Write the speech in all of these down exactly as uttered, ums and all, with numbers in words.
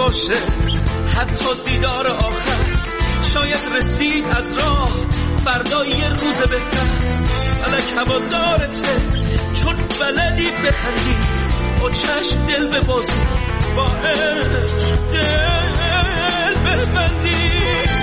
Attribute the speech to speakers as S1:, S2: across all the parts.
S1: باشه حتی دیدار آخر، شاید رسید از راه فردا یه روز بهتر. فلک هوادارته چون بلدی بخندی، با چشم دل ببازی، با عشق دل ببندی.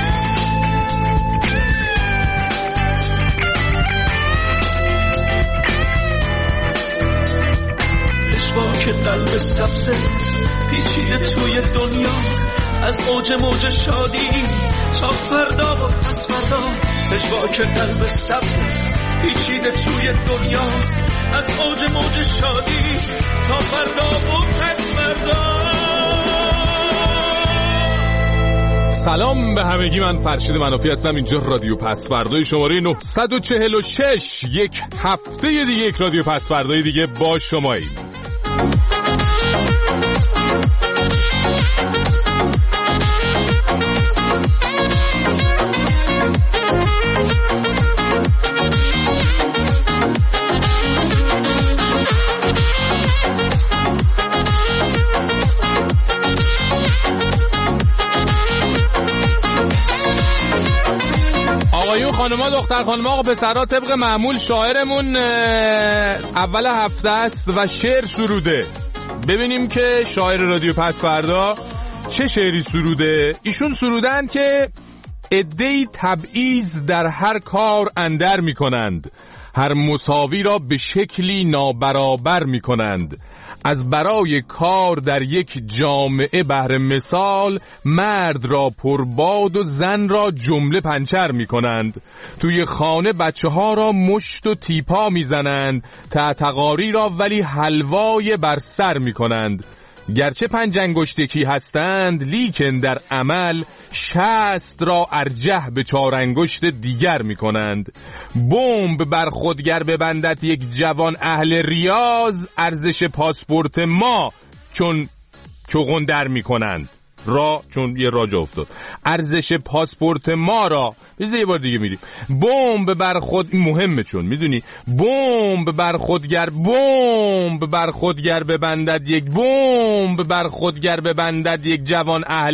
S1: که قلب سبزه پیچیده توی دنیا، از اوج موج شادی تا فردا و پس فردا. پژواک قلب سبزه پیچیده توی دنیا، از اوج موج شادی تا فردا و پس فردا.
S2: سلام به همگی، من فرشید منافی هستم. اینجا رادیو پس فردای شماره نهصد و چهل و شش. یک هفته دیگه یک رادیو پس فردای دیگه با شماییم. خانما دختر خانما آقا پسرها، طبق معمول شاعرمون اول هفته است و شعر سروده. ببینیم که شاعر رادیو پس فردا چه شعری سروده. ایشون سرودن که عده‌ای تبعیض در هر کار اندر می کنند، هر مساوی را به شکلی نابرابر می کنند. از برای کار در یک جامعه بهر مثال، مرد را پرباد و زن را جمله پنچر می کنند. توی خانه بچه ها را مشت و تیپا می زنند، تعتقاری را ولی حلوای بر سر می کنند. گرچه پنج انگشتکی هستند، لیکن در عمل شست را ارجح به چهار انگشت دیگر می کنند. بمب بر خودگر ببندد یک جوان اهل ریاض، ارزش پاسپورت ما چون چغن در می کنند. را چون یه راجع افتاد، ارزش پاسپورت ما را بیزه یه بار دیگه میریم. بمب بر خود مهمه، چون میدونی بمب بر خودگر بمب بر خودگر ببندد یک بمب بر خودگر ببندد یک جوان اهل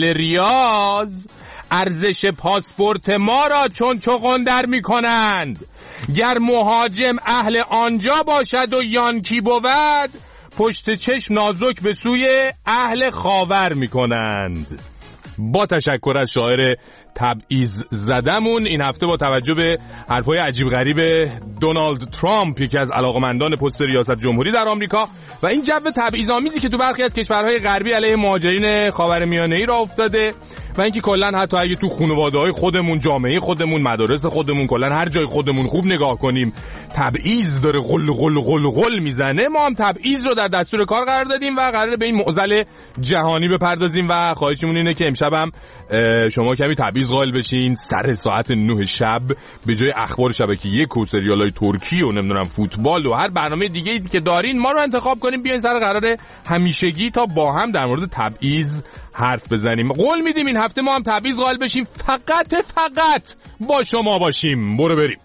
S2: ریاض، ارزش پاسپورت ما را چون چغن در میکنند. گر مهاجم اهل آنجا باشد و یانکی بود، پشت چشم نازک به سوی اهل خاور می کنند. با تشکر از شاعر تبعیض زدمون این هفته با توجه به حرفای عجیب غریب دونالد ترامپ، یکی از علاقمندان پست ریاست جمهوری در آمریکا، و این جو تبعیض‌آمیزی که تو برخی از کشورهای غربی علیه مهاجرین خاورمیانه‌ای را افتاده، و اینکه کلا حتی اگه تو خانواده‌های خودمون، جامعه خودمون، مدارس خودمون، کلا هر جای خودمون خوب نگاه کنیم، تبعیض داره غل غل غل غل میزنه. ما هم تبعیض رو در دستور کار قرار دادیم و قراره به این معضل جهانی بپردازیم و خواهشمون اینه که امشب هم شما کمی تبعیض قائل بشین. سر ساعت نه شب به جای اخبار شبکه یک و سریالای ترکی و نمیدونم فوتبال و هر برنامه دیگه ای که دارین، ما رو انتخاب کنیم بیاین سر قرار همیشگی تا با هم در مورد تبعیض حرف بزنیم. قول میدیم این هفته ما هم تبعیض قائل بشیم، فقط فقط با شما باشیم. برو بریم.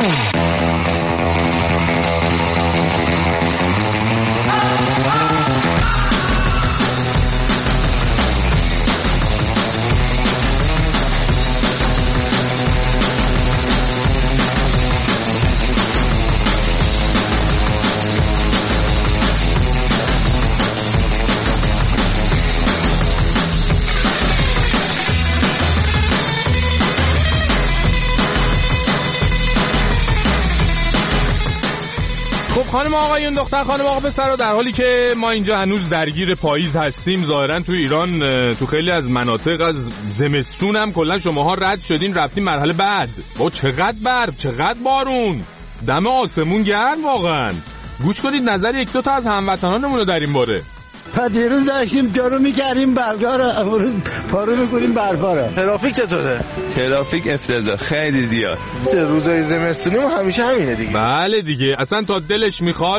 S2: خانم آقایون، دختر خانم آقا پسرا، در حالی که ما اینجا هنوز درگیر پاییز هستیم، ظاهرا تو ایران تو خیلی از مناطق از زمستون هم کلا شماها رد شدین رفتین مرحله بعد. با چقدر برف، چقدر بارون، دم آسمون گرم واقعا. گوش کنید نظر یک دو تا از هموطنانمون رو در این باره.
S3: تا دیروز داشتیم جارو میکردیم برگا رو، امروز پارو میکنیم برفا رو.
S4: ترافیک چطوره؟
S5: ترافیک افتضاح، خیلی زیاد.
S4: روزای زمستونی همیشه همینه دیگه.
S2: بله دیگه، اصلا تا دلش میخواد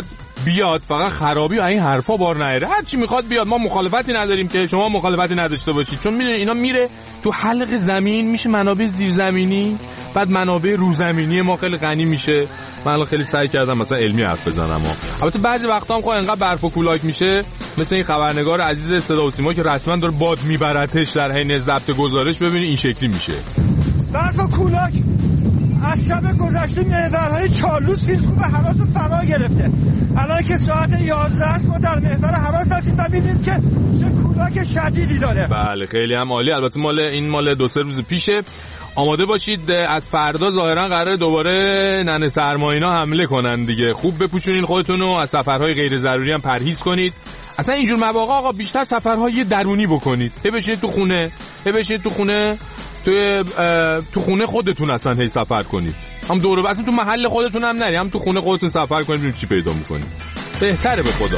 S2: بیاد فقط خرابی و این حرفا بار نیاره، هر چی میخواد بیاد، ما مخالفتی نداریم که شما مخالفتی نداشته باشید، چون میدونید اینا میره تو حلق زمین، میشه منابع زیرزمینی، بعد منابع روزمینی ما خیلی غنی میشه. من خیلی سعی کردم مثلا علمی حرف بزنم، البته بعضی وقتا هم خب انقدر برف و کولاک میشه، مثل این خبرنگار عزیز صدا و سیما که رسما داره باد میبرتش در حین ضبط گزارش، ببینید این شکلی میشه.
S4: برف و کولاک از شب گذشته محورهای چالوس فیلکوب حراس رو فرا گرفته. الان که ساعت یازده است ما در محور حراس هستیم و ببینید که چه کولاک شدیدی داره.
S2: بله خیلی هم عالی. البته مال این مال دو سه روز پیشه. آماده باشید از فردا ظاهرا قراره دوباره ننه سرمایینا حمله کنن دیگه. خوب بپوشونین خودتون و از سفرهای غیر ضروری هم پرهیز کنید. اصلا اینجور مواقع آقا بیشتر سفرهای درونی بکنید. هی بشینید تو خونه، هی بشینید تو خونه، تو تو خونه خودتون اصلا هی سفر کنید. هم دور و بر اصلا تو محل خودتون هم نری، هم تو خونه خودتون سفر کنید ببینید چی پیدا می‌کنید. بهتره به خدا.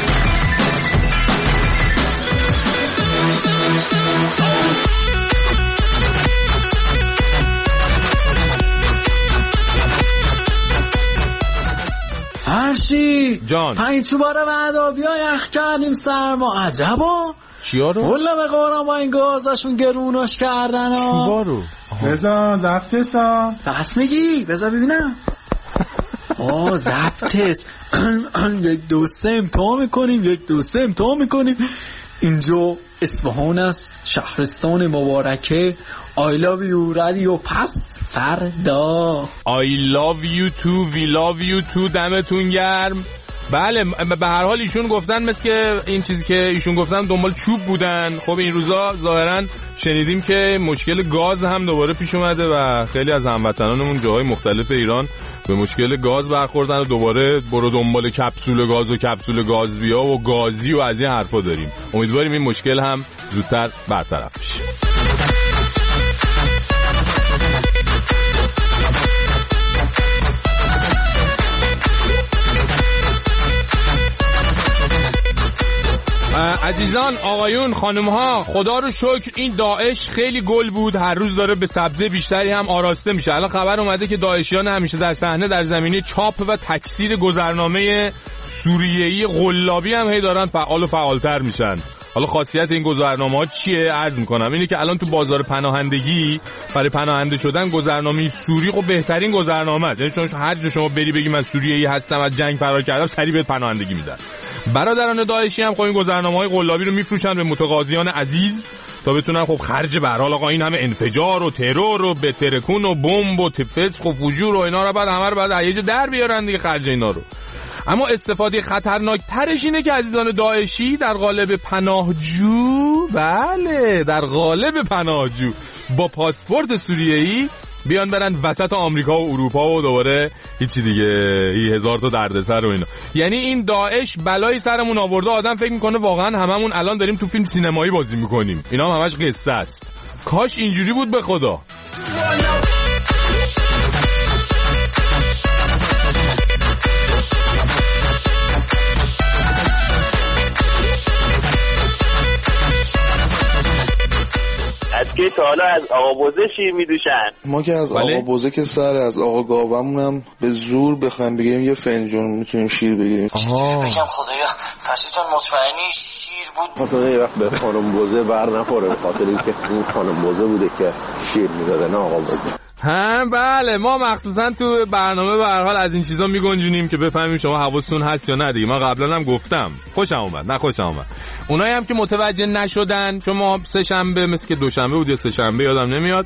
S6: فرشی
S2: جان
S6: پنج تو باره بعدا بیا یخ کردیم سرما. عجبا
S2: چیا رو؟
S6: والله به قرآن با این گازشون گروناش کردن ها.
S2: چوا رو؟
S4: بزا زبطسا
S6: بس میگی بزا ببینم. آه زبطس یک دو سه امتحان میکنیم، یک دو سه امتحان میکنیم. اینجا اصفهان است، شهرستان مبارکه. I love you رادیو پس فردا.
S2: I love you too, we love you too. دمتون گرم. بله به هر حال ایشون گفتن مثل که این چیزی که ایشون گفتن دنبال چوب بودن. خب این روزا ظاهرا شنیدیم که مشکل گاز هم دوباره پیش اومده و خیلی از هموطنانمون جاهای مختلف ایران به مشکل گاز برخوردن و دوباره برو دنبال کپسول گاز و کپسول گاز بیا و گازی و از این حرفا داریم. امیدواریم این مشکل هم زودتر برطرف بشه. عزیزان، آقایون، خانم‌ها، خدا رو شکر این داعش خیلی گل بود، هر روز داره به سبزه بیشتری هم آراسته میشه. الان خبر اومده که داعشیان همیشه در صحنه در زمینه چاپ و تکثیر گذرنامه سوریه‌ای قلابی هم هی دارن فعال و فعالتر میشن. حالا خاصیت این گذرنامه‌ها چیه؟ عرض میکنم اینه که الان تو بازار پناهندگی برای پناهنده شدن گذرنامه سوری خب بهترین گذرنامه است. یعنی چون هر جا شما بری بگی من سوریه‌ای هستم از جنگ فرار کردم سریع بهت پناهندگی میدن. برادران داعشی هم خب این گذرنامه‌های قلابی رو میفروشن به متقاضیان عزیز تا بتونن خب خرج به هر حال آقا این همه انفجار و ترور و بترکون و بمب و فسق و فجور و اینا رو بعد همه رو بعد ایجا در بیارن دیگه خرج اینا رو. اما استفاده خطرناک ترش اینه که عزیزان داعشی در قالب پناهجو، بله در قالب پناهجو با پاسپورت سوریه‌ای بیان برن وسط آمریکا و اروپا و دوباره هیچی دیگه، هی هزار تا دردسر و اینا. یعنی این داعش بلایی سرمون آورده، آدم فکر میکنه واقعا هممون الان داریم تو فیلم سینمایی بازی میکنیم. اینا هم همش قصه است. کاش اینجوری بود به خدا.
S7: از که تا حالا از آقا بوزه شیر میدوشن؟
S8: ما که از آقا بوزه که سر از آقا گاومون هم به زور بخوایم بگیریم یه فنجون میتونیم شیر بگیریم.
S6: آها بگم خدایا فرشیتان مطمئنی شیر بود؟
S9: مثلا یه وقت به خانم بوزه بر نخوره به خاطر اینکه این خانم بوزه بوده که شیر میداده نه آقا بوزه.
S2: هم بله ما مخصوصا تو برنامه به هر حال از این چیزا میگنجونیم که بفهمیم شما حواستون هست یا نه دیگه. من قبلا هم گفتم خوشم اومد، نه خوشم اومد. اونایی هم که متوجه نشدن چون ما سه شنبه مثل که دوشنبه بود یا سه شنبه یادم نمیاد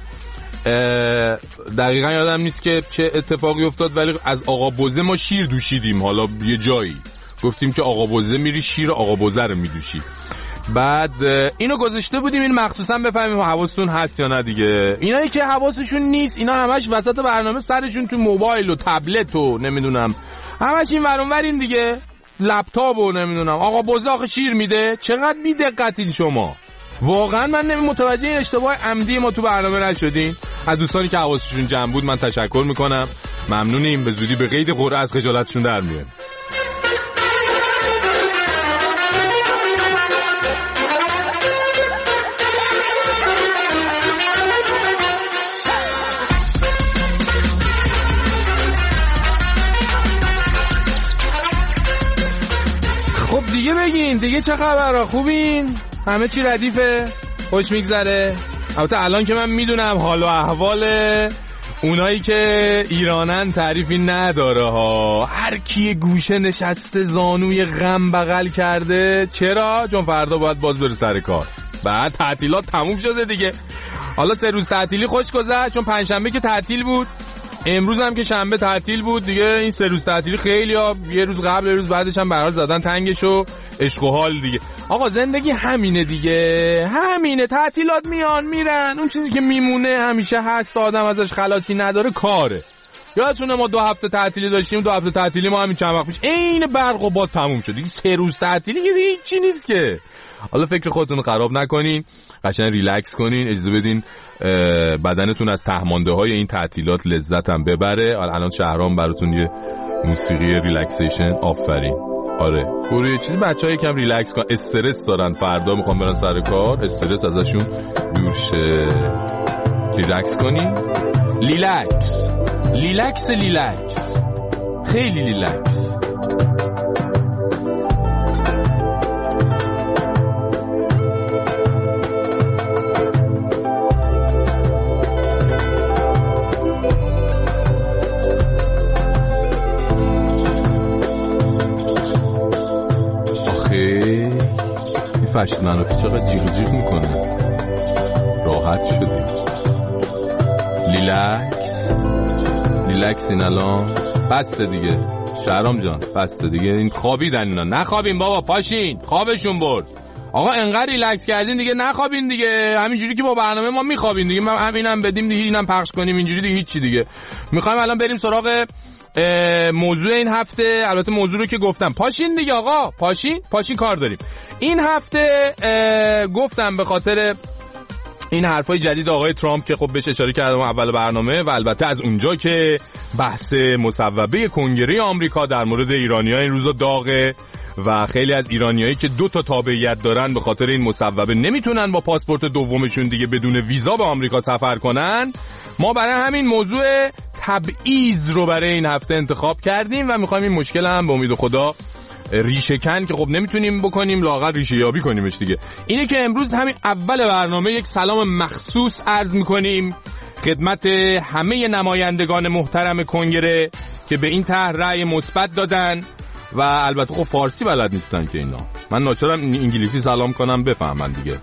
S2: دقیقا یادم نیست که چه اتفاقی افتاد، ولی از آقا بوزه ما شیر دوشیدیم. حالا یه جایی گفتیم که آقا بوزه میری شیر آقا بوزه رو میدوشی. بعد اینو گذاشته بودیم این مخصوصا بفهمیم حواستون هست یا نه دیگه. اینایی که حواسشون نیست اینا همش وسط برنامه سرشون تو موبایل و تبلت و نمیدونم همش این ور اون ور این دیگه لپتاپ و نمیدونم آقا بوزه آخه شیر میده. چقدر بی دقتین شما واقعا. من نمی متوجه این اشتباه عمدی ما تو برنامه نشدین. از دوستانی که حواسشون جمع بود من تشکر میکنم، ممنونیم. به زودی به قید قرعه از خجالتشون در میایم. دیگه بگین دیگه چه خبره؟ خوبین؟ همه چی ردیفه؟ خوش میگذره؟ البته الان که من میدونم حال و احوال اونایی که ایرانن تعریفی نداره ها، هر کی گوشه نشسته زانوی غم بغل کرده. چرا؟ چون فردا باید باز بره سر کار، بعد تعطیلات تموم شده دیگه. حالا سه روز تعطیلی خوش گذشت چون پنجشنبه که تعطیل بود، امروز هم که شنبه تعطیل بود دیگه. این سه روز تعطیلی خیلی ها یه روز قبل یه روز بعدش هم برحال زدن تنگش و عشق و حال دیگه. آقا زندگی همینه دیگه، همینه، تعطیلات میان میرن، اون چیزی که میمونه همیشه هست، آدم ازش خلاصی نداره، کاره. یادتونه ما دو هفته تعطیلی داشتیم، دو هفته تعطیلی ما همین چند وقت پیش عین برق و باد تموم شد دیگه. سه روز تعطیلی دیگه هیچی نیست که. حالا فکر خودتون رو خراب نکنین، قشنگ ریلکس کنین، اجازه بدین بدنتون از تهمانده های این تعطیلات لذت هم ببره. الان شهرام براتون یه موسیقی ریلکسیشن. آفرین. آره برو یه چیزی بچه‌ها یکم ریلکس کن، استرس دارن، فردا میخوام برن سر کار، استرس ازشون دور شه. ریلکس کنین. لیلکس لیلکس لیلکس خیلی لیلکس. فرشت منافی چقدر جیغ جیغ میکنه. راحت شدیم. لیلکس لیلکس. این الان بسته دیگه شهرام جان، بسته دیگه. این خوابیدن اینا. نخوابین بابا، پاشین، خوابشون برد. آقا انقدر ریلکس کردین دیگه نخوابین دیگه. همینجوری که با برنامه ما میخوابین دیگه، ما همینم بدیم دیگه، اینم پخش کنیم اینجوری دیگه هیچی دیگه. میخوایم الان بریم سراغ موضوع این هفته. البته موضوع رو که گفتم، پاشین دیگه آقا، پاشین پاشین کار داریم. این هفته گفتم به خاطر این حرفای جدید آقای ترامپ که خب بهش اشاره کردم اول برنامه، و البته از اونجا که بحث مصوبه کنگره آمریکا در مورد ایرانی‌ها این روزا داغه و خیلی از ایرانیایی که دو تا تابعیت دارن به خاطر این مصوبه نمیتونن با پاسپورت دومشون دیگه بدون ویزا به آمریکا سفر کنن، ما برای همین موضوع تبعیض رو برای این هفته انتخاب کردیم و میخوایم این مشکل هم به امید خدا ریشه کن که خب نمیتونیم بکنیم، لااقل ریشه یابی کنیمش دیگه. اینه که امروز همین اول برنامه یک سلام مخصوص عرض میکنیم خدمت همه نمایندگان محترم کنگره که به این طرح رأی مثبت دادن و البته خب فارسی بلد نیستن که اینا، من ناچارم انگلیسی سلام کنم بفهمن دیگه.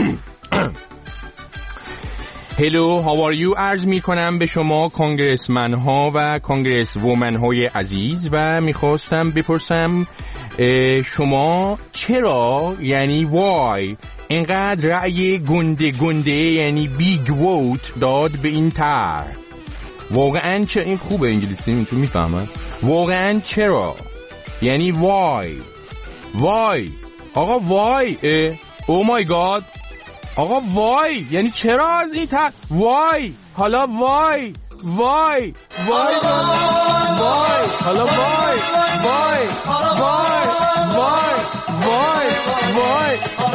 S2: هلو how are you عرض می کنم به شما کانگرسمن ها و کانگرس وومن های عزیز و میخواستم بپرسم شما چرا یعنی why اینقدر رأی گنده گنده یعنی بیگ ووت داد به این طرح؟ واقعا چه این خوبه انگلیسی میتون میفهمن؟ واقعا چرا یعنی why why آقا why او مای گاد آقا وای یعنی چرا از این طرح وای حالا وای وای وای وای حالا وای وای وای وای وای وای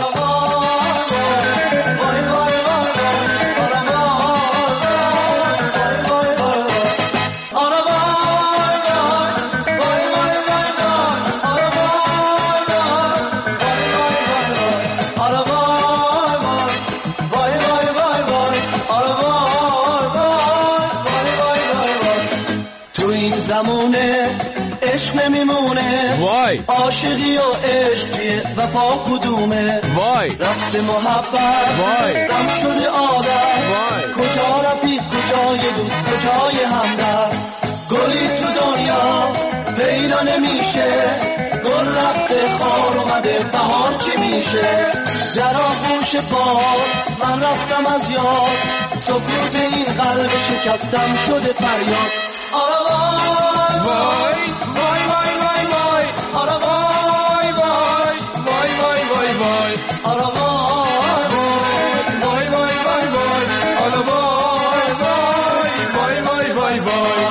S2: وای
S10: عاشقی و عشقی وفا کدومه وای رفت محبت وای دم شده عادت وای کجا رفیق کجای دوست کجای همدرد گلی تو دنیا پیدا نمیشه گل رفته خار اومده بهار چی میشه در آغوش باد من رفتم از یاد سکوت این قلب شکستم شده فریاد آره وای وای وای وای وای آره وای وای وای وای وای وای آره وای وای وای وای وای آره وای وای وای وای وای وای.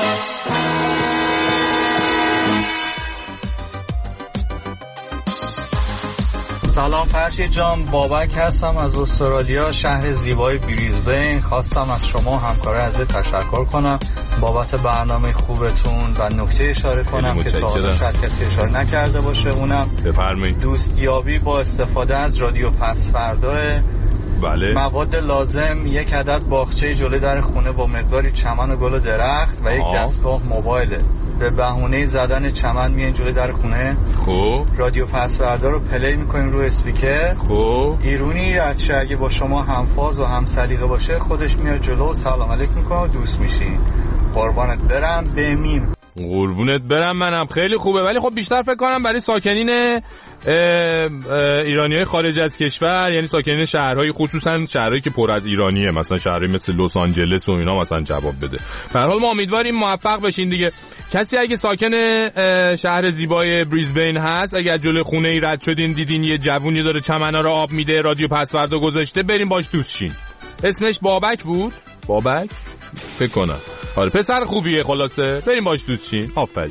S11: سلام فرشید جان، بابک هستم از استرالیا، شهر زیبای بریزبین. خواستم از شما همکار عزیز تشکر کنم بابت برنامه خوبتون و نکته اشاره کنم که تا حالا شاید کسی اشاره نکرده باشه، اونم
S2: بفرمایید.
S11: دوستیابی با استفاده از رادیو پس فرداه.
S2: بله.
S11: مواد لازم یک عدد باغچه جلوی در خونه با مقداری چمن و گل و درخت و یک دستگاه موبایله. به بهونه زدن چمن میان جلوی در خونه.
S2: خب
S11: رادیو پس فردا رو پلی میکنیم روی اسپیکر.
S2: خب
S11: ایرونی رچه اگه با شما همفاز و هم سلیقه باشه خودش میاد جلو و سلام علیک میکنه و دوست میشین. قربانت برم بمیم.
S2: قربونت برم منم. خیلی خوبه، ولی خب بیشتر فکر کنم برای ساکنین ایرانیای خارج از کشور، یعنی ساکنین شهرهای، خصوصا شهرهایی که پر از ایرانیه، مثلا شهرهایی مثل لس آنجلس و اینا مثلا جواب بده. به هر حال ما امیدواریم موفق بشین دیگه. کسی اگه ساکن شهر زیبای بریزبین هست، اگه جلوی خونه ای رد شدین دیدین یه جوونی داره چمنا رو آب میده، رادیو پس فردا گذاشته، بریم باش دوست شین. اسمش بابک بود؟ بابک فکر کنم. آره پسر خوبیه، خلاصه بریم باش دوست شین. آفرین.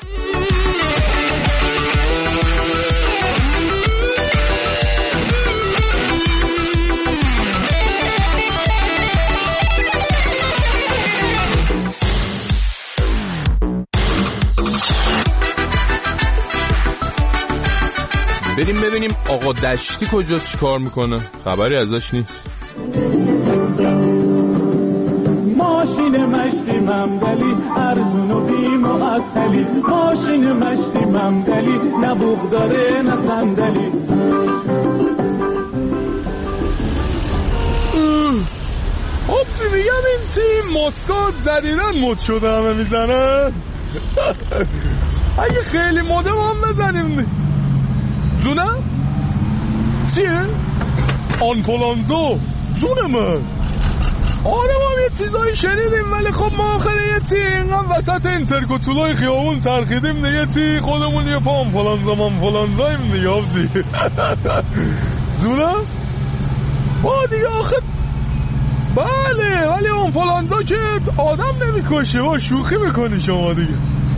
S2: بریم ببینیم آقا دشتی کجاست، چی کار میکنه؟ خبری ازش نیست.
S12: ماشین مشتی ممدلی ارزون و بی معطلی، ماشین مشتی ممدلی نه بوق داره نه صندلی.
S2: خب میگم این تیم مسکات جدیدن مد شده همه میزنن. اگه خیلی مده ما هم بزنیم. زونه؟ چیه؟ آنفولانزا زونه من. آره ما هم یه چیزایی شنیدیم، ولی خب ما آخر یه تی اینقدر وسط انترکوتولای خیابون ترخیدیم دیگه، تی خودمون یه پا آنفولانزا مانفولانزاییم دیگه آبزی. زونه؟ با دیگه آخه بله، ولی آنفولانزا که آدم نمیکشه، با شوخی میکنی شما دیگه.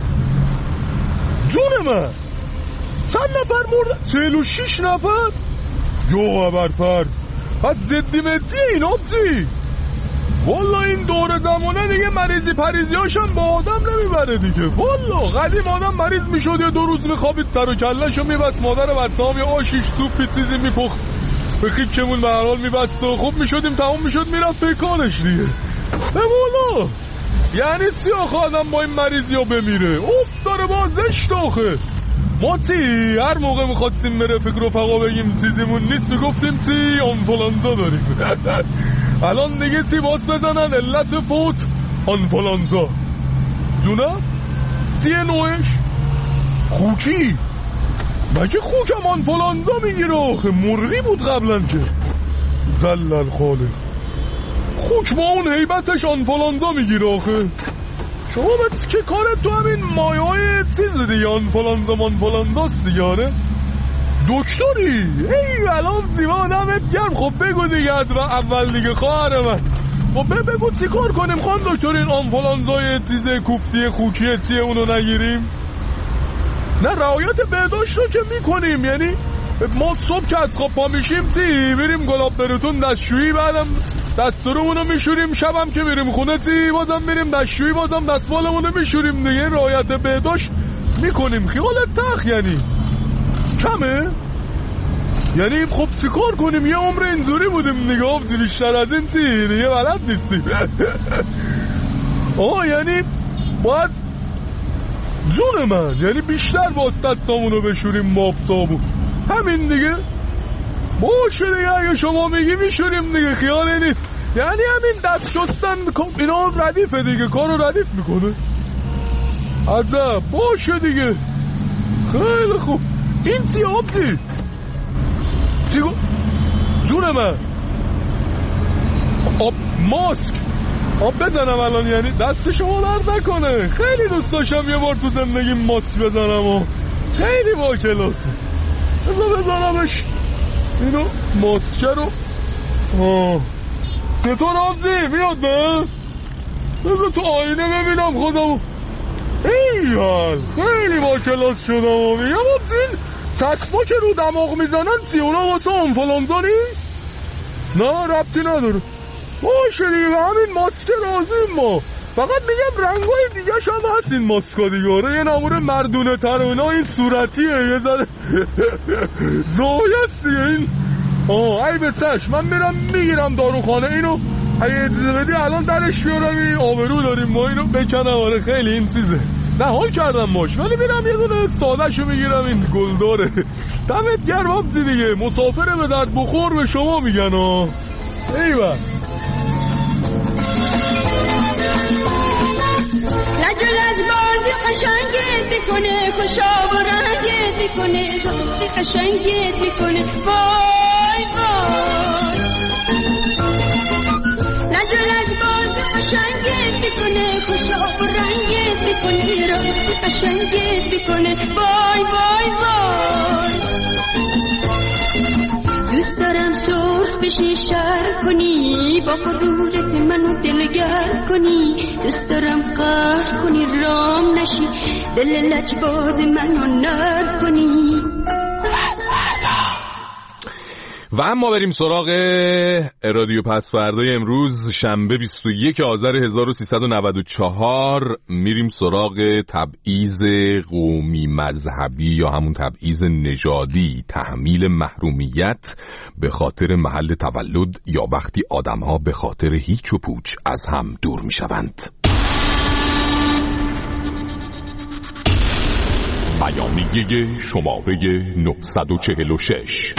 S2: زونه من چند نفر مرد؟ چهل و شیش نفر؟ یا برفرض پس جدی مدی این آبزی. والا این دور زمانه دیگه مریضی پریزی هاشم با آدم نمیبره دیگه. والا قدیم آدم مریض میشد یه دو روز میخوابید سر و کلهشو میبست، مادر بچه هم یه آشیش توپی چیزی میپخت به خیکمون به هر حال میبست و خوب میشدیم، تمام میشد میرفت به کارش دیگه. به والا یعنی چی آخه آدم با این مریضی ها بمیره؟ اوف داره با زشت آخه. ما چی هر موقع میخواستیم بره فکر و فقا بگیم چیزیمون نیست میگفتیم چی آنفولانزا داریم. الان دیگه چی باز بزنن علت فوت آنفولانزا. جونه؟ چیه نوعش؟ خوکی؟ مگه خوکم آنفولانزا میگیره آخه؟ مرغی بود قبلا که زلل خالق. خوک با اون هیبتش آنفولانزا میگیره آخه. شما بس که کارت تو همین مایه های چیز دیگه آنفولانزا مانفولانزاست دیگه. آره دکتری؟ ای الان زیبا نمت گرم. خب بگو دیگه از اول دیگه خواهر من. خب بگو چی کار کنیم خان دکتر این آنفولانزای چیز کوفتی خوکیه چیه اونو نگیریم؟ نه رعایت بهداشت رو که میکنیم، یعنی ما صبح که از خواب پا میشیم چی میریم گلاب براتون دستشویی، بعدم دستورمونو میشوریم، شبم که میریم خونه چی بازم میریم دستشویی، بازم دستمالمونو میشوریم دیگه. رعایت بهداشت میکنیم. خیالت تخ یعنی کمه؟ یعنی خب چی کار کنیم؟ یه عمر اینجوری بودیم دیگه آبزی، بیشتر از این چی دیگه بلد نیستیم. آه یعنی باید جون من یعنی بیشتر باز دستامونو بشوریم ماب صابون همین دیگه. باشه دیگه اگه شما میگی میشوریم دیگه، خیالی نیست. یعنی همین دست شستن اینا ردیفه دیگه، کارو ردیف میکنه. عجب باشه دیگه. خیلی خوب. این چی آبزی؟ چی گو؟ جون من آب ماسک آب بزنم الان، یعنی دست شما درد نکنه. خیلی دوست داشتم یه بار تو زندگی ماسک بزنم و خیلی با کلاسه. بزن بزنمش اینو ماسکه رو. آه چطور آبزی؟ میاد نه؟ بزن تو آینه ببینم خودمو. ایال خیلی با کلاس شدم و میگم آبزین چسبا که رو دماغ میزنن سی اونا واسه آنفولانزا نیست؟ نه ربطی نداره. باشه دیگه همین ماسکه رازیم ما. فقط میگم رنگای دیگه هم هست این ماسکا دیگه. آره یه نمور مردونه تر و اینا، این صورتیه یه ذره زوی است دیگه این. آه ای بتش من میرم میگیرم داروخانه اینو، اگه اجازه بدی الان درش بیارم، این آبرو داریم ما اینو بکنم. آره خیلی این چیزه، نه حال کردم ماش، ولی میرم یه دونه سادهشو میگیرم، این گلداره. دمت گرم همزی دیگه، مسافره به درد بخور به شما میگن. آه ایوه
S13: نجلت بازی قشنگت میکنه، خوشا و رنگت میکنه، دوستی قشنگت میکنه، وای وای. نجلت بازی قشنگت میکنه، خوشا و رنگت میکنه، دوستی قشنگت میکنه، وای وای وای. دوست دارم سرخ بشی شر کنی، با غرورت منو دلگر کنی، دوست دارم قهر کنی رام نشی، دل لجباز منو نر کنی.
S2: و اما بریم سراغ رادیو پس فردای امروز شنبه بیست و یک آذر هزار و سیصد و نود و چهار. میریم سراغ تبعیض قومی مذهبی یا همون تبعیض نژادی، تحمیل محرومیت به خاطر محل تولد یا وقتی آدم‌ها به خاطر هیچ و پوچ از هم دور میشوند. بیانیه شماره نهصد و چهل و شش.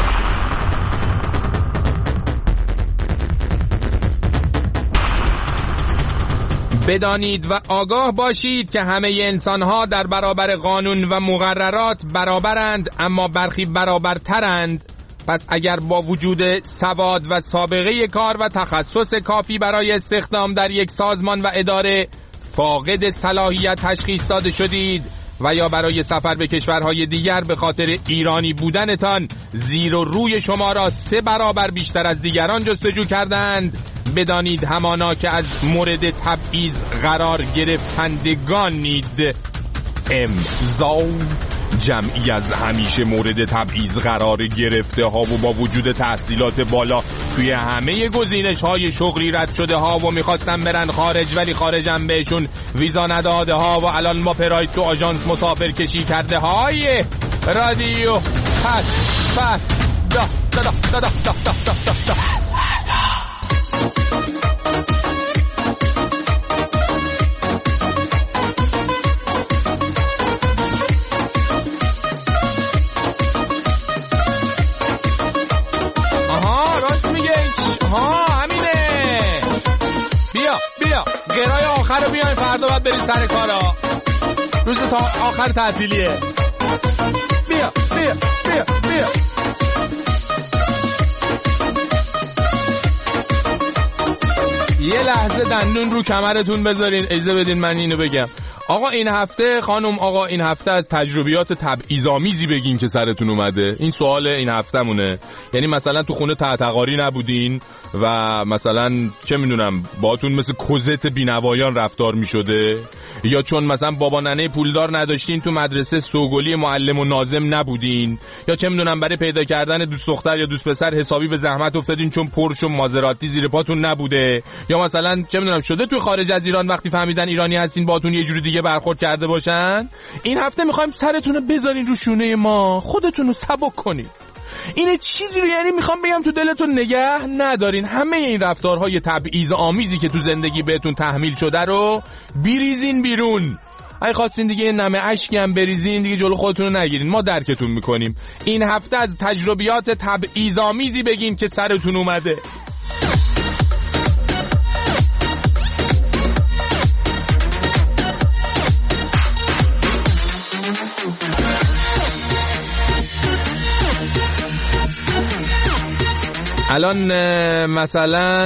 S2: بدانید و آگاه باشید که همه انسان‌ها در برابر قانون و مقررات برابرند، اما برخی برابرترند. پس اگر با وجود سواد و سابقه کار و تخصص کافی برای استخدام در یک سازمان و اداره فاقد صلاحیت تشخیص داده شدید و یا برای سفر به کشورهای دیگر به خاطر ایرانی بودنتان زیر و روی شما را سه برابر بیشتر از دیگران جستجو کردند، بدانید همانا که از مورد تبعیض قرار گرفتندگانید. امضا جمعی از همیشه مورد تبعیض قرار گرفته ها و با وجود تحصیلات بالا توی همه گزینش های شغلی رد شده ها و میخواستن برن خارج ولی خارجم بهشون ویزا نداده ها و الان با پراید تو آژانس مسافر کشی کرده های رادیو پس پس دا دا دا دا دا دا دا دا دا دا. گرای آخر رو بیاین، فردا باید بریم سر کارا، روز تا آخر تعطیلیه. بیا بیا بیا بیا یه لحظه دندون رو کمرتون بذارین، اجازه بدین من اینو بگم. آقا این هفته خانم آقا این هفته از تجربیات تبعیض‌آمیزی بگین که سرتون اومده. این سوال این هفتهمونه. یعنی مثلا تو خونه تحتقاری نبودین و مثلا چه میدونم باهاتون مثل کوزت بینوایان رفتار میشده، یا چون مثلا بابا ننه پولدار نداشتین تو مدرسه سوگلی معلم و ناظم نبودین، یا چه میدونم برای پیدا کردن دوست دختر یا دوست پسر حسابی به زحمت افتادین چون پرش و مازراتی زیر پاتون نبوده، یا مثلا چه میدونم شده تو خارج از ایران وقتی فهمیدن ایرانی هستین باهاتون یه جوری دیگه برخورد کرده باشن. این هفته میخوایم سرتون رو بذارین رو شونه ما، خودتون رو سبک کنید. اینه چیزی رو یعنی میخوام بگم تو دلتون نگه ندارین، همه این رفتارهای تبعیض آمیزی که تو زندگی بهتون تحمیل شده رو بریزین بیرون. اگه خواستین دیگه نمه اشکی هم بریزین دیگه جلو خودتون رو نگیرین، ما درکتون میکنیم. این هفته از تجربیات تبعیض آمیزی بگین که سرتون اومده. الان مثلا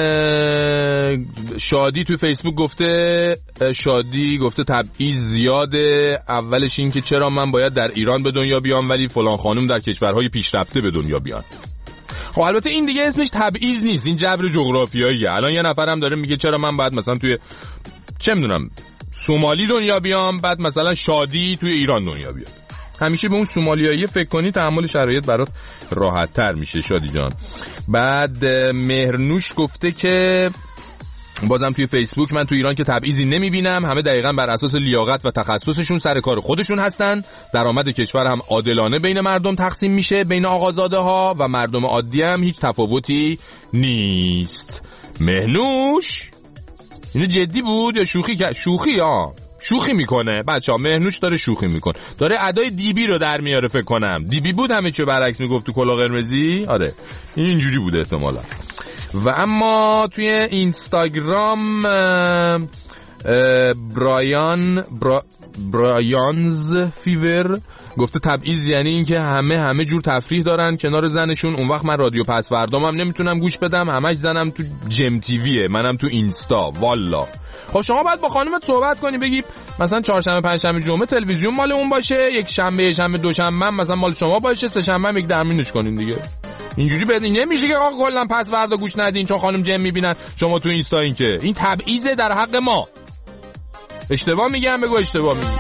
S2: شادی تو فیسبوک گفته، شادی گفته تبعیض زیاده. اولش این که چرا من باید در ایران به دنیا بیام ولی فلان خانم در کشورهای پیشرفته به دنیا بیان. خب البته این دیگه اسمش تبعیض نیست، این جبر جغرافیاییه. الان یه نفرم داره میگه چرا من باید مثلا توی چه میدونم سومالی دنیا بیام بعد مثلا شادی توی ایران دنیا بیاد. همیشه به اون سومالیایی فکر کنی تحمل شرایط برات راحت تر میشه شادی جان. بعد مهرنوش گفته که بازم توی فیسبوک من تو ایران که تبعیضی نمیبینم، همه دقیقاً بر اساس لیاقت و تخصصشون سر کار خودشون هستن. درآمد کشور هم عادلانه بین مردم تقسیم میشه، بین آقازاده ها و مردم عادی هم هیچ تفاوتی نیست. مهنوش اینو جدی بود یا شوخی؟ شوخی ها شوخی میکنه بچه‌ها. مهنوش داره شوخی میکنه، داره ادای دیبی رو در میاره. فکر کنم دیبی بود همه چیو برعکس میگفت تو کلاه قرمزی. آره این اینجوری بوده احتمالاً. و اما توی اینستاگرام اه اه برایان برا برایانز فیور گفته تبعیض یعنی این که همه همه جور تفریح دارن کنار زنشون، اون وقت من رادیو پس فردام هم نمیتونم گوش بدم، همش زنم تو جم تیویه، منم تو اینستا. والا خب شما باید با خانمت صحبت کنی، بگی مثلا چهارشنبه پنجشنبه جمعه تلویزیون مال اون باشه، یک شنبه شنبه دوشنبه مثلا مال شما باشه، سه شنبه هم یک درمینش کنین دیگه. اینجوری بدین نمیشه که آقا کلا پس فردا گوش ندین چون خانم جم میبینن شما تو اینستا. این که این تبعیضه در حق ما. اشتباه میگم بگو اشتباه میگی.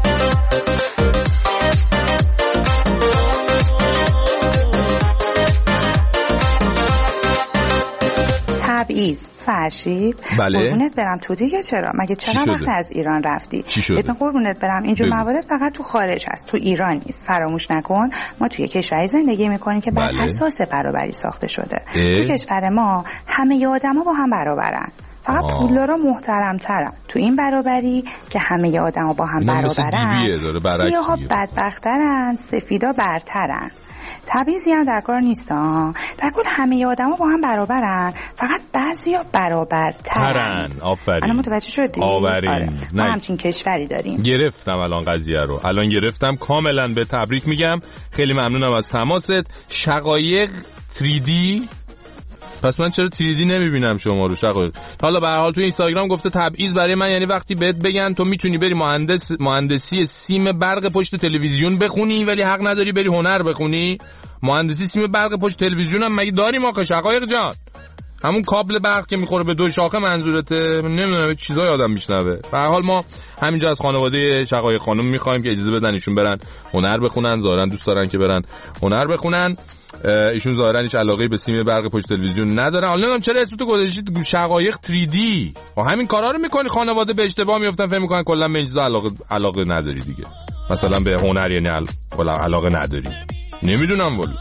S14: تبعیض فرشید
S2: بله.
S14: قربونت برم تو دیگه چرا مگه چقدر وقت از ایران رفتی؟ ببین قربونت برم اینجور موارد فقط تو خارج هست، تو ایران نیست. فراموش نکن ما توی کشوری زندگی میکنیم که بر بله. اساس برابری ساخته شده. اه؟ تو کشور ما همه آدما با هم برابرن، فقط پولدارا محترم‌ترن. تو این برابری که همه آدما با هم برابرن، سیاها بدبخت‌ترن، سفیدا برترن. تبعیضی هم در کار نیست ها. در کل همه آدما با هم برابرن، فقط بعضیا برابرترن.
S2: آفرین.
S14: الان متوجه شدی؟
S2: آفرین.
S14: آره. ما همچین کشوری داریم.
S2: گرفتم الان قضیه رو. الان گرفتم کاملا. به تبریک میگم. خیلی ممنونم از تماست. شقایق تری دی. پس من چرا تری دی نمیبینم شما رو شقایق؟ حالا به هر حال تو اینستاگرام گفته تبعیض برای من یعنی وقتی بهت بگن تو میتونی بری مهندس مهندسی سیم برق پشت تلویزیون بخونی ولی حق نداری بری هنر بخونی. مهندسی سیم برق پشت تلویزیون هم مگه داریم آخه شقایق جان؟ همون کابل برق که میخوره به دو شاخه منظورته؟ نمیدونم چیزای آدم میشنوه. به هر حال ما همینجا از خانواده شقایق خانم میخوایم که اجازه بدن ایشون برن هنر بخونن. ظاهرا دوست دارن که برن هنر بخونن. ایشون ظاهرا هیچ علاقه به سیم برق پشت تلویزیون ندارن. حالا نمیدونم چرا اسمتو گذاشتید شقایق تری دی. و همین کارا رو میکنی خانواده به اشتباه میافتن فکر میکنن کلا به چیزا علاقه علاقه نداری دیگه. مثلا به هنر یعنی علاقه نداری. نمیدونم والا.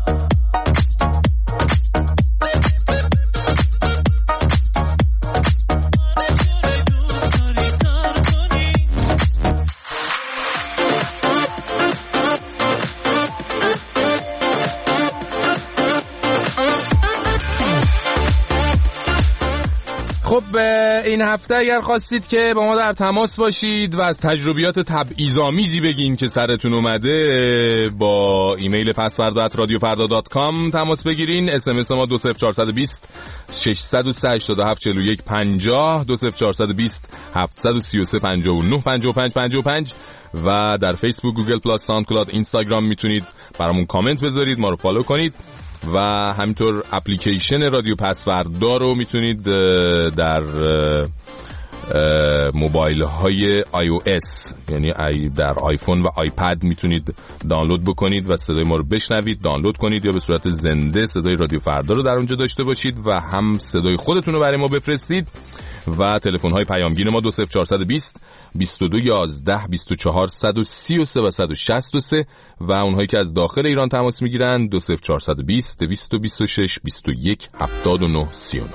S2: خب این هفته اگر خواستید که با ما در تماس باشید و از تجربیات تبعیض‌آمیزی بگین که سرتون اومده، با ایمیل پسفردا ات رادیو فردا دات کام تماس بگیرین. اس ام اس ما دو صفر چهار دو صفر شش صفر سه هشت هفت چهار یک پنجاه دو صفر چهار دو صفر هفت سه سه پنج نه پنج پنج پنج پنج و در فیسبوک، گوگل پلاس، ساوند کلاود، اینستاگرام میتونید برامون کامنت بذارید، ما رو فالو کنید و همینطور اپلیکیشن رادیو پسفردا رو میتونید در موبایل های آی او اس یعنی در آیفون و آیپد میتونید دانلود بکنید و صدای ما رو بشنوید، دانلود کنید یا به صورت زنده صدای رادیو فردا رو در اونجا داشته باشید و هم صدای خودتون رو برای ما بفرستید. و تلفن های پیامگیر ما دو صفر چهار دو صفر بیست و دو یازده بیست و چهار صد و سی و سه و صد و شصت و سه و اونهایی که از داخل ایران تماس میگیرن دو صفر چهار دو صفر دویست و بیست و شش بیست و یک هفتاد و نه سی و نه.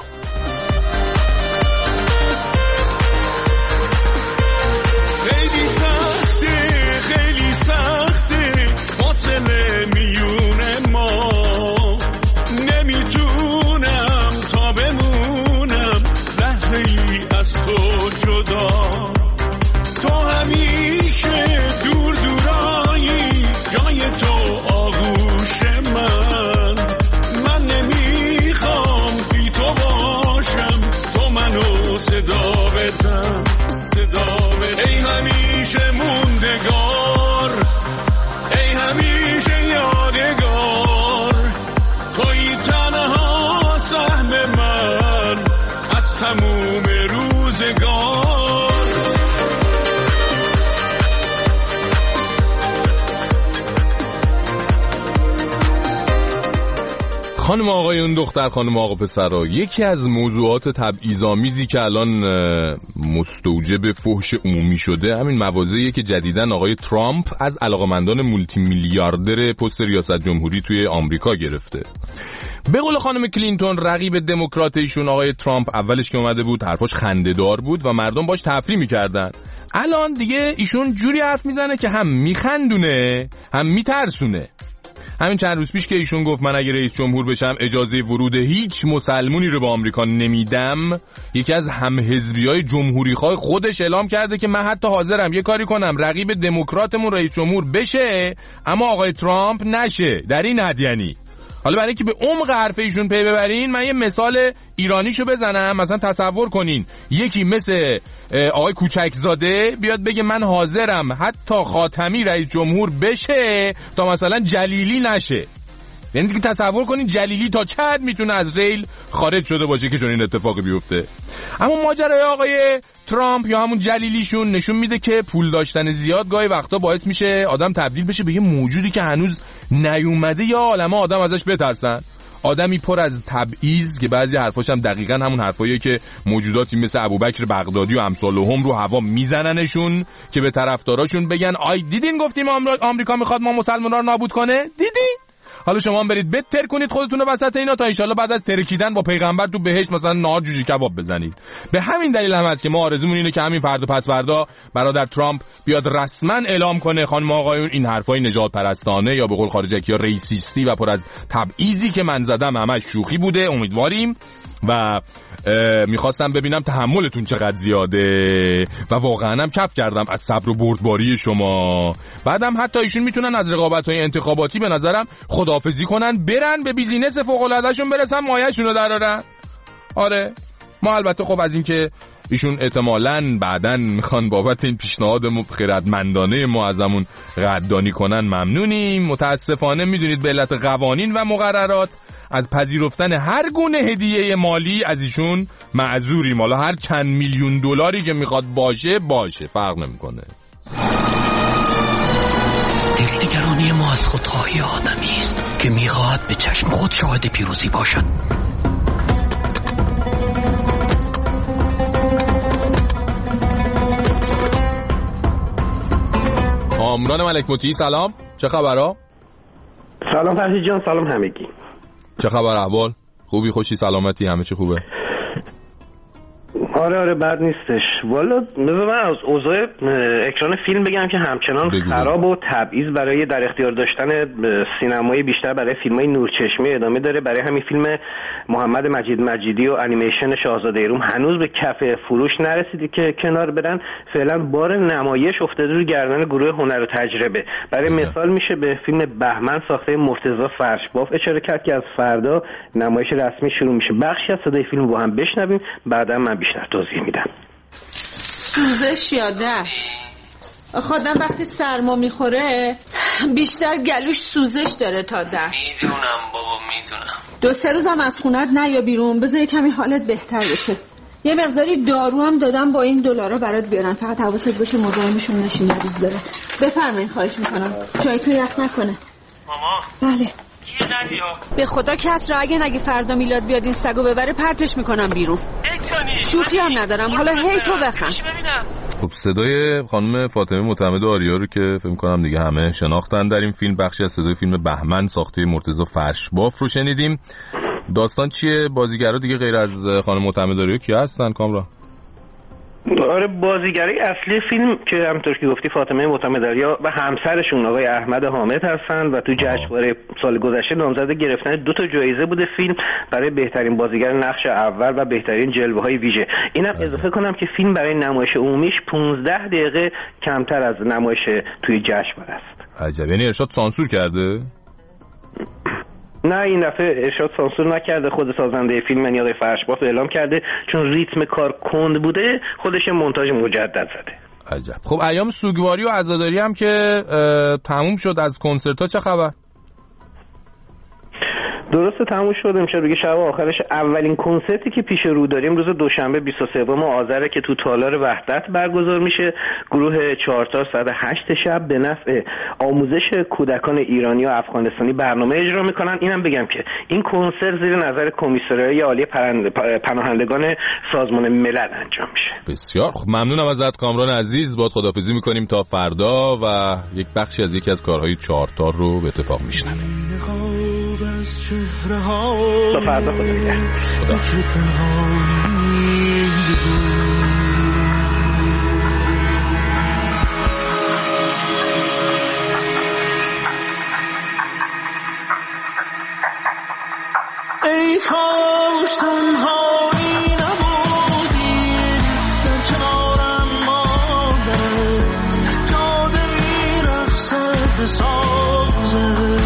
S1: خیلی سخته خیلی سخته فاصله میون ما، نمیتونم تا بمونم لحظه ای از تو جدا. تو همیشه دور دورایی جای تو آغوش من، من نمیخوام بی تو باشم، تو منو صدا بزن صدا بزن. ای همیشه موندگار، ای همیشه یادگار، توی تنها سهم من از تموم روزگار.
S2: خانم آقایون، دختر خانم آقا پسرا، یکی از موضوعات تبعیض‌آمیزی که الان مستوجب فحش عمومی شده همین موازه‌ایه که جدیداً آقای ترامپ از علاقمندان مولتی میلیاردر پست ریاست جمهوری توی آمریکا گرفته. به قول خانم کلینتون رقیب دموکرات ایشون آقای ترامپ اولش که اومده بود حرفاش خنده‌دار بود و مردم باش تفریح می‌کردن. الان دیگه ایشون جوری حرف میزنه که هم میخندونه هم میترسونه. همین چند روز پیش که ایشون گفت من اگه رئیس جمهور بشم اجازه ورود هیچ مسلمونی رو به آمریکا نمیدم، یکی از همحزبیای جمهوریخواه خودش اعلام کرده که من حتی حاضرم یه کاری کنم رقیب دموکراتمون رئیس جمهور بشه اما آقای ترامپ نشه. در این حد یعنی. حالا برای اینکه به عمق حرف ایشون پی ببرین من یه مثال ایرانیشو بزنم. مثلا تصور کنین یکی مثل آقای کوچکزاده بیاد بگه من حاضرم حتی خاتمی رئیس جمهور بشه تا مثلا جلیلی نشه. یعنی دیگه تصور کنین جلیلی تا چه حد میتونه از ریل خارج شده باشه که چون این اتفاقی بیفته. اما ماجرای آقای ترامپ یا همون جلیلیشون نشون میده که پول داشتن زیاد گاهی وقتا باعث میشه آدم تبدیل بشه به یه موجودی که هنوز نیومده یا عالمه آدم ازش بترسن. آدمی پر از تبعیض که بعضی حرفاش هم دقیقاً همون حرفاییه که موجوداتی مثل ابوبکر بغدادی و امثالهم رو هوا میزننشون که به طرفداراشون بگن آی دیدین گفتیم آمریکا میخواد ما مسلمان‌ها رو نابود کنه؟ دیدین؟ حالا شما هم برید بتر کنید خودتون رو وسط اینا تا انشالله بعد از ترکیدن با پیغمبر تو بهشت مثلا نهار جوجه کباب بزنید. به همین دلیل هم هست که ما آرزومون اینه که همین فردا پس فردا برادر ترامپ بیاد رسما اعلام کنه خانم آقایون این حرفای نجات پرستانه یا به قول خارجی ها ریسیستی و پر از تبعیضی که من زدم همش شوخی بوده. امیدواریم و میخواستم ببینم تحملتون چقدر زیاده و واقعا هم کف کردم از صبر و بردباری شما. بعدم حتی ایشون میتونن از رقابت‌های انتخاباتی به نظرم خداحافظی کنن برن به بیزینس فوق‌العاده‌شون برسن مایه‌شون رو درارن. آره ما البته خب از این که ایشون احتمالاً بعداً میخوان بابت این پیشنهاد خردمندانه ما ازمون قدردانی کنن ممنونیم. متاسفانه میدونید به علت قوانین و مقررات از پذیرفتن هر گونه هدیه مالی از ایشون معذوریم. حالا هر چند میلیون دلاری که میخواد باشه باشه فرق نمیکنه.
S15: دلنگرانی ما از خودخواهی آدمی است که میخواهد به چشم خود شاهد پیروزی باشد.
S2: کامران ملک مطیعی سلام، چه خبرها؟
S16: سلام فرشید جان، سلام همگی.
S2: چه خبر احوال؟ خوبی خوشی سلامتی همه چی خوبه؟
S16: آره آره بد نیستش. والا بذار من از اوضاع اکران فیلم بگم که همچنان بگو. خراب و تبعیض برای در اختیار داشتن سینمایی بیشتر برای فیلمای نورچشمی ادامه داره. برای همین فیلم محمد مجید مجیدی و انیمیشن شاهزاده روم هنوز به کف فروش نرسیدی که کنار برن. فعلا بار نمایش افتاده رو گردن گروه هنر و تجربه. برای اه. مثال میشه به فیلم بهمن ساخته مرتضی فرشباف اشاره کرد که از فردا نمایش رسمی شروع میشه. بخشی از صدای فیلم رو هم بشنویم بعدا من بیشتر توضیح میدم.
S17: سوزش یاده خودم وقتی سرما میخوره بیشتر گلوش سوزش داره تا در.
S18: میدونم بابا میدونم.
S17: دو سه روزم از خونت نیا بیرون بذار کمی حالت بهتر بشه. یه مقداری دارو هم دادم با این دلارا برات بیارن، فقط حواست باشه مزاحمشون نشی مریض داره. بفرمایید خواهش میکنم چای تو یخ نکنه.
S18: ماما
S17: بله به خدا کس را اگه نگی فردا میلاد بیاد این سگو ببره پرتش میکنم بیرون. شوخی هم ندارم حالا هی تو بخند.
S2: خب صدای خانم فاطمه معتمد آریا رو که فکر می‌کنم دیگه همه شناختن در این فیلم، بخشی از صدای فیلم بهمن ساخته مرتضی فرشباف رو شنیدیم. داستان چیه؟ بازیگرا دیگه غیر از خانم معتمد آریا کیا هستن کامران؟
S16: آره بازیگرای اصلی فیلم که همونطور که گفتی فاطمه معتمدآریا و همسرشون آقای احمد حامد هستن و تو جشنواره سال گذشته نامزد گرفتن دو تا جایزه بوده فیلم برای بهترین بازیگر نقش اول و بهترین جلوه‌های ویژه. اینم اضافه کنم که فیلم برای نمایش عمومیش پانزده دقیقه کمتر از نمایش توی جشنواره است.
S2: عجب، یعنی ارشاد سانسور کرده؟
S16: نه این دفعه ارشاد سانسور نکرده، خود سازنده فیلم یعنی آقای فرشباف اعلام کرده چون ریتم کار کند بوده خودش مونتاژ مجدد زده.
S2: عجب. خب ایام سوگواری و عزاداری هم که تموم شد از کنسرت ها چه خبر؟
S16: درسته تموم شد امشب دیگه شب آخرش. اولین کنسرتی که پیش رو داریم روز دوشنبه بیست و سوم آذر که تو تالار وحدت برگزار میشه. گروه چهارتار ساعت هشت شب به نفع آموزش کودکان ایرانی و افغانستانی برنامه اجرا میکنن. اینم بگم که این کنسرت زیر نظر کمیسریای عالی پناهندگان سازمان ملل انجام میشه.
S2: بسیار خب، ممنونم ازت کامران عزیز. باهات خداحافظی میکنیم تا فردا و یک بخشی از یکی از کارهای چهارتار رو به اتفاق میشنویم.
S16: تا فردا خدا نگهدار.
S1: ای کاش تنهایی نبودیم در کنارم مادرت، جاده میرخصد به سازه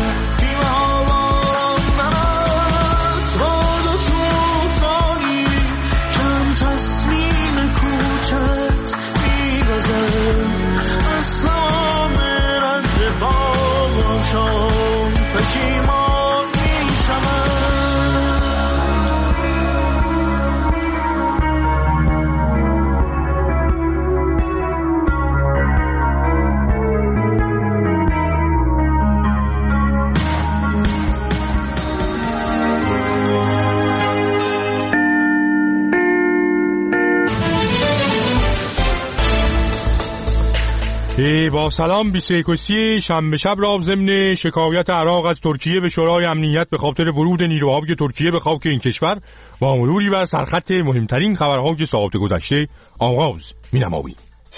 S19: با سلام بیست و یکم شنبه شب را ضمن شکایت عراق از ترکیه به شورای امنیت به خاطر ورود نیروهای ترکیه به خاک این کشور با مروری بر سرخط مهمترین خبرهای ساعات گذشته آغاز می‌نماییم.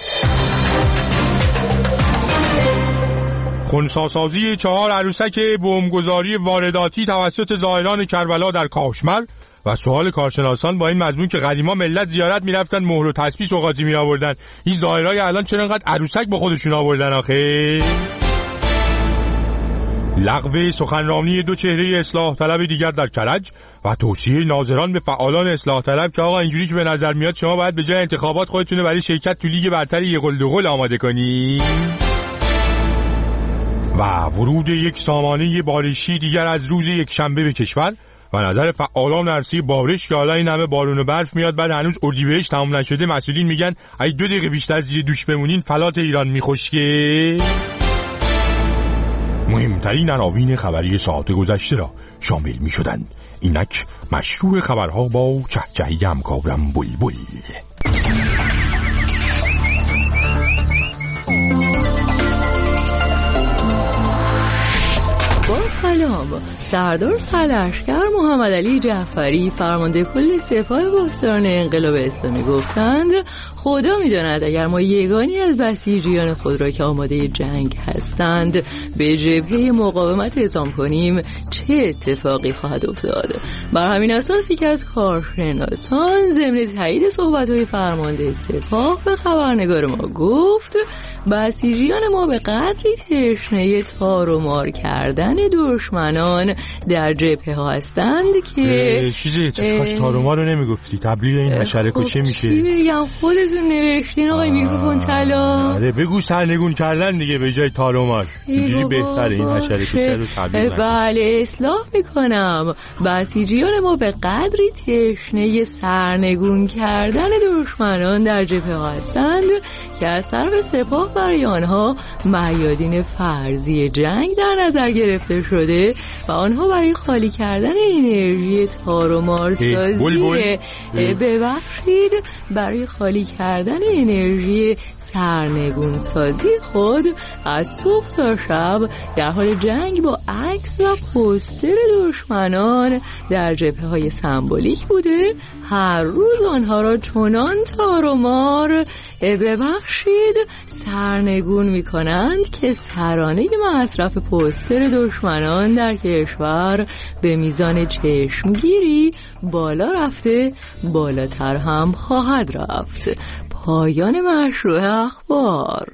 S19: خنثی‌سازی چهار عروسک بمبگذاری وارداتی توسط زائران کربلا در کاشمر و سوال کارشناسان با این مضمون که قدیما ملت زیارت میرفتن مهر و تسبیح سوغاتی می آوردن، این زائرای الان چرا انقدر عروسک با خودشون آوردن آخه؟ لغو سخنرانی دو چهره اصلاح طلب دیگر در کرج و توصیه ناظران به فعالان اصلاح طلب که آقا اینجوری که به نظر میاد شما باید به جای انتخابات خودتون برای شرکت تو لیگ برتر یه قل دو قل آماده کنی. و ورود یک سامانه بارشی دیگر از روز یک شنبه به کشور و نظر فعالان عرصه بارش که حالا این همه بارون و برف میاد بعد هنوز اردیبهشت تمام نشده. مسئولین میگن اگه دو دقیقه بیشتر زیر دوش بمونین فلات ایران میخشکه. مهمترین عناوین خبری ساعت گذشته را شامل میشدند. اینک مشروع خبرها با چهچهی همکارم بلبل.
S20: سلام. سردار سرلشکر محمد علی جعفری فرمانده کل سپاه پاسداران انقلاب اسلامی گفتند خدا میداند اگر ما یگانی از بسیجیان خود را که آماده جنگ هستند به جبهه مقاومت اعزام کنیم چه اتفاقی خواهد افتاد. بر همین اساسی که از کارشناسان ضمن تایید صحبت‌های فرمانده سپاه به خبرنگار ما گفت بسیجیان ما به قدری تشنه تار و مار کردن دشمنان در جبهه ها هستند که
S19: چیزی چه تار و مار رو نمیگفتی تبلیغ این حشره کشه میشه.
S20: چی بگم خودتون نوشتین آقای میکروفون طلا.
S19: آره بگو سرنگون کردن دیگه به جای تار و مار. اینجوری بهتره این حشره کشه رو تبلیغ.
S20: بله اصلاح میکنم. بسیجیان ما به قدری تشنه سرنگون کردن دشمنان در جبهه ها هستند که از طرف سپاه برای آنها میادین فرضی جنگ در نظر گرفته شده و آنها برای خالی کردن انرژی تار و مارسازی ببخشید برای خالی کردن انرژی سرنگون سازی خود از صبح تا شب در حال جنگ با عکس و پوستر دشمنان در جبهه های سمبولیک بوده. هر روز آنها را چنان تار و مار ببخشید سرنگون می کنند که سرانه مصرف پوستر دشمنان در کشور به میزان چشمگیری بالا رفته، بالاتر هم خواهد رفت. پایان مشروع اخبار.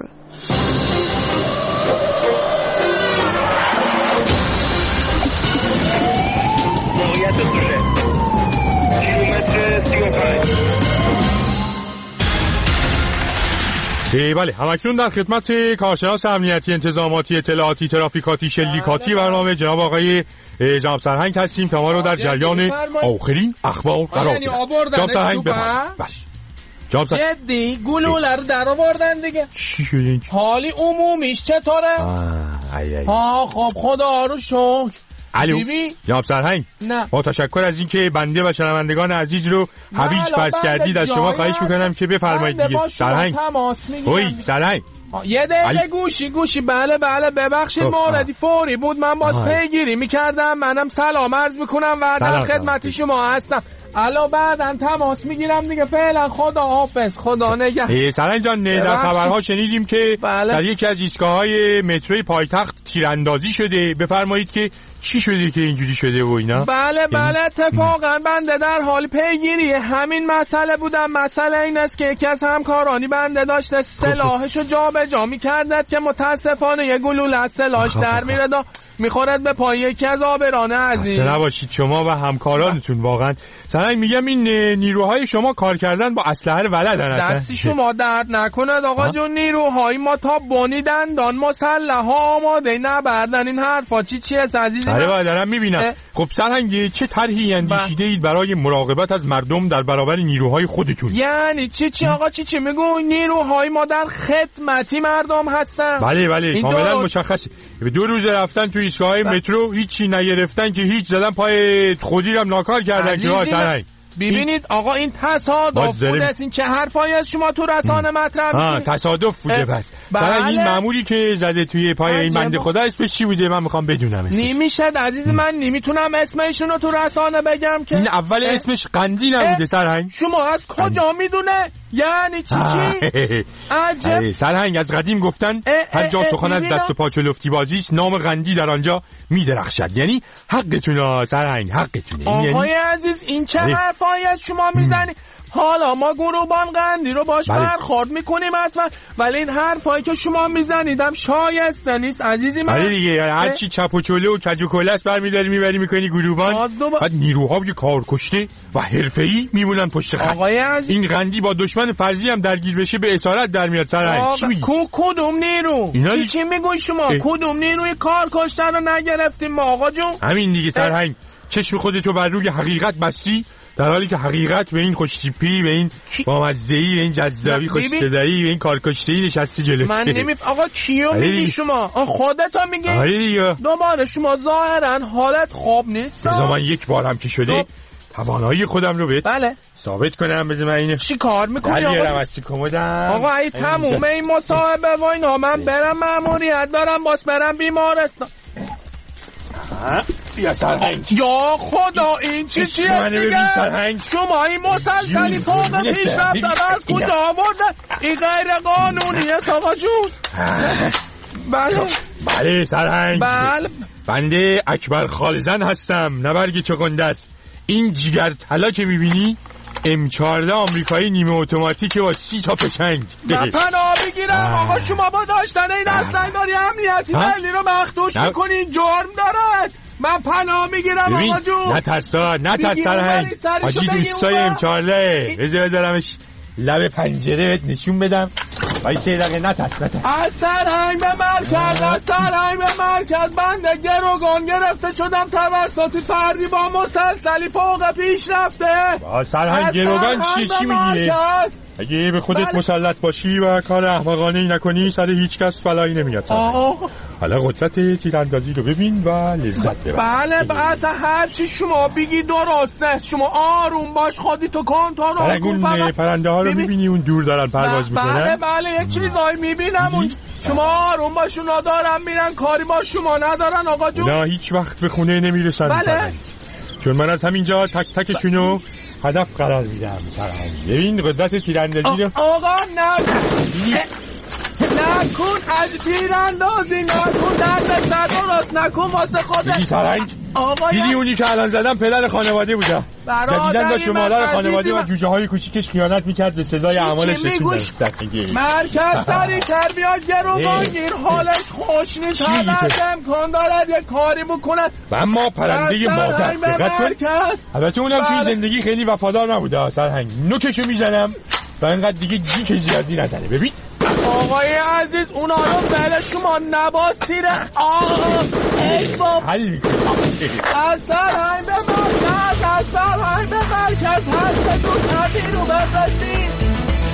S7: موقعیت دوره کیلومتر سی و پنج
S19: بله همکنون در خدمت کارشناس امنیتی انتظاماتی اطلاعاتی ترافیکاتی شلیکاتی برنامه جناب آقای جناب سرهنگ هستیم تا ما رو در جریان آخرین اخبار قرار بدن. جناب سرهنگ بفرمایید. باش جناب سرهنگ
S2: جدی گلوله رو در آوردن دیگه.
S19: چی شده این؟
S2: حالی عمومیش چطوره؟ ها خب خدا رو شکر.
S19: الو جناب سرهنگ
S2: نه.
S19: با تشکر از اینکه بنده و شنوندگان عزیز رو هویج فرض کردید از شما خواهش میکنم که بفرمایید دیگه. سرهنگ اوی سرهنگ
S2: یه دقیقه گوشی گوشی بله بله ببخشید موردی فوری بود من باز پیگیری میکردم. منم سلام عرض میکنم و در خدمت شما هستم. الو بعداً تماس میگیرم دیگه. فعلا خدا حافظ خدا نگه.
S19: سرهنگ جان در خبرها شنیدیم که بله. در یکی از ایستگاه‌های متروی پایتخت تیراندازی شده. بفرمایید که چی شده که اینجوری شده و اینا؟
S2: بله بله اتفاقا بنده در حال پیگیری همین مسئله بودم. مسئله این است که یکی از همکارانی بنده داشته سلاحشو جابجا می‌کردد که متاسفانه یه گلوله از سلاحش در میره دا میخورد به پای یکی از آبران عزیز.
S19: اصلا نباشید شما و همکارانتون واقعا. سرهنگ میگم این نیروهای شما کار کردن با اسلحه رو بلدن.
S2: دستی شما درد نکند آقا جون. نیروهای ما تا بونیدن دان مسلح آماده نبردن. این حرفا چی چی است عزیزی؟
S19: آره با دارم میبینم. خب سرهنگ چه طرحی اندیشیده اید برای مراقبت از مردم در برابر نیروهای خودتون؟
S2: یعنی چی چی آقا چی چی میگو؟ نیروهای ما در خدمتی مردم هستن.
S19: بله بله کاملا مشخصه. دو روز رفتن تو ایستگاه مترو هیچی نگرفتن که هیچ زدن پای خودیرم ناکار کردن که سرهنگ.
S2: ببینید آقا این تصادف بوده است. این چه حرفایی از شما تو رسانه مطرح می‌کنید؟
S19: تصادف بوده بس. بله. این ماموری که زده توی پای این بنده خدا اسمش چی بوده؟ من میخوام بدونم اسمش.
S2: نمیشه عزیز من نمیتونم اسمشون رو تو رسانه بگم که
S19: این اول اسمش قندی نبوده سرهنگ.
S2: شما از کجا میدونه؟ یعنی چی چی؟ عجب.
S19: سرهنگ از قدیم گفتن هر جا سخن از دست و پا چلفتی بازی است نام قندی در آنجا میدرخشد. یعنی حقتونه سرهنگ حقتونه.
S2: آقای عزیز این چه حرفایی از شما میزنی؟ حالا ما گروبان قندی رو باش برخورد میکنیم حتما ولی این حرفایی که شما میزنیدم شایسته نیست عزیزی من.
S19: آره دیگه هر چی چپ و چله و کج و کلس برمیداری میبری میکنی گروبان. بعد نیروهای کارکشته و حرفه‌ای میمونن پشت خط.
S2: آقای عزیز
S19: این قندی با دشمن فرضی هم درگیر بشه به اسارت در میاد سرهنگ. چی میگی؟
S2: کدوم نیرو؟ چی چی میگوی شما؟ اه. کدوم نیروی کارکشته رو نگرفتیم ما آقا جون؟
S19: همین دیگه سرهنگ. چشم خودتو بر روی حقیقت بستی در حالی که حقیقت به این خوشتیپی به این بامزه‌ای به این جذابی خوش‌صدایی به این کارکشته‌ای نشسته جلوت.
S2: من نمی آقا کیو میگی شما؟ خودت میگی؟
S19: آره دیگه.
S2: دوباره شما ظاهرا حالت خوب نیست.
S19: بذار من یک بار هم که شده توانایی خودم رو بهت
S2: بله
S19: ثابت کنم. بذار من اینو
S2: چی کار میکنی
S19: آقا؟ از کمدم
S2: آقا ای تموم این مصاحبه و اینا من برم مأموریت دارم باز برم بیمارستان.
S19: یا سرهنگ
S2: یا خدا این چی چیه دیگه؟ شما این مسلسلی فوق پیشرفت داره از کجا آورده؟ این غیر قانونیه آقا جون. بله
S19: بله سرهنگ
S2: بله
S19: بنده اکبر خالزن هستم نبرگ چقندر. این جگر طلا که میبینی ام چهارده آمریکایی نیمه اتوماتیک با سی تا پشنگ.
S2: من پناه بگیرم آقا شما با داشتن این اسلحه داری امنیتی ملی رو مخدوش میکنین جرم دارد. من پناه میگیرم آقا جون.
S19: نترس تا نترس سرهنگ آجی دوستای ام چهارده بذار بذارمش لب پنجره بهت نشون بدم. وای سه دقیقه نترس نترس.
S2: از سرهنگ به مرکز از سرهنگ به مرکز بنده گروگان گرفته شدم توسط فردی با مسلسلی فوق پیش رفته.
S19: با سرهنگ گروگان چی چی میگی؟ اگه به خودت بله. مسلط باشی و کار احمقانه ای نکنی سر هیچ کس فلایی نمیاد. حالا قدرت تیراندازی رو ببین و لذت ببر.
S2: بله بس هر چی شما بگی درسته. شما آروم باش خودی تو کنترل کن.
S19: فقط پرنده ها رو میبینی اون دور دارن پرواز میکنن.
S2: بله بله یک چیزایی میبینم اون. شما آروم باش اونا دارن میرن کاری با شما ندارن آقا جون.
S19: نه هیچ وقت به خونه نمیرسن.
S2: بله.
S19: چون من از همینجا تک تکشونو هدف قرار میدم سرهنگ. ببین قدرت تیراندازی رو
S2: آقا نه نکن از تیراندازی نکن در بسر درست نکن واسه خودت.
S19: دیدی سرهنگ؟ دیدی اونی که الان زدم پدر خانواده بوده. جدیدن داشت به مادر خانواده و جوجه های کوچیکش خیانت میکرد به سزای اعمالش رسیدن.
S2: مرکز سری کر بیاد گروگانگیر حالش خوش نیست. هر امکان دارد یه کاری بکنه.
S19: و اما پرنده مادر دقت کن. البته اونم توی زندگی خیلی وفادار نبوده سرهنگ. نوکشو میزنم و اینقدر دیگه جیک زیادی نزنه. ببین
S2: آقای عزیز اون آرام بله شما نباز تیره آه ای باب از سرهنگ به مرکز از سرهنگ به مرکز هر سه دو تردی رو بفرستید.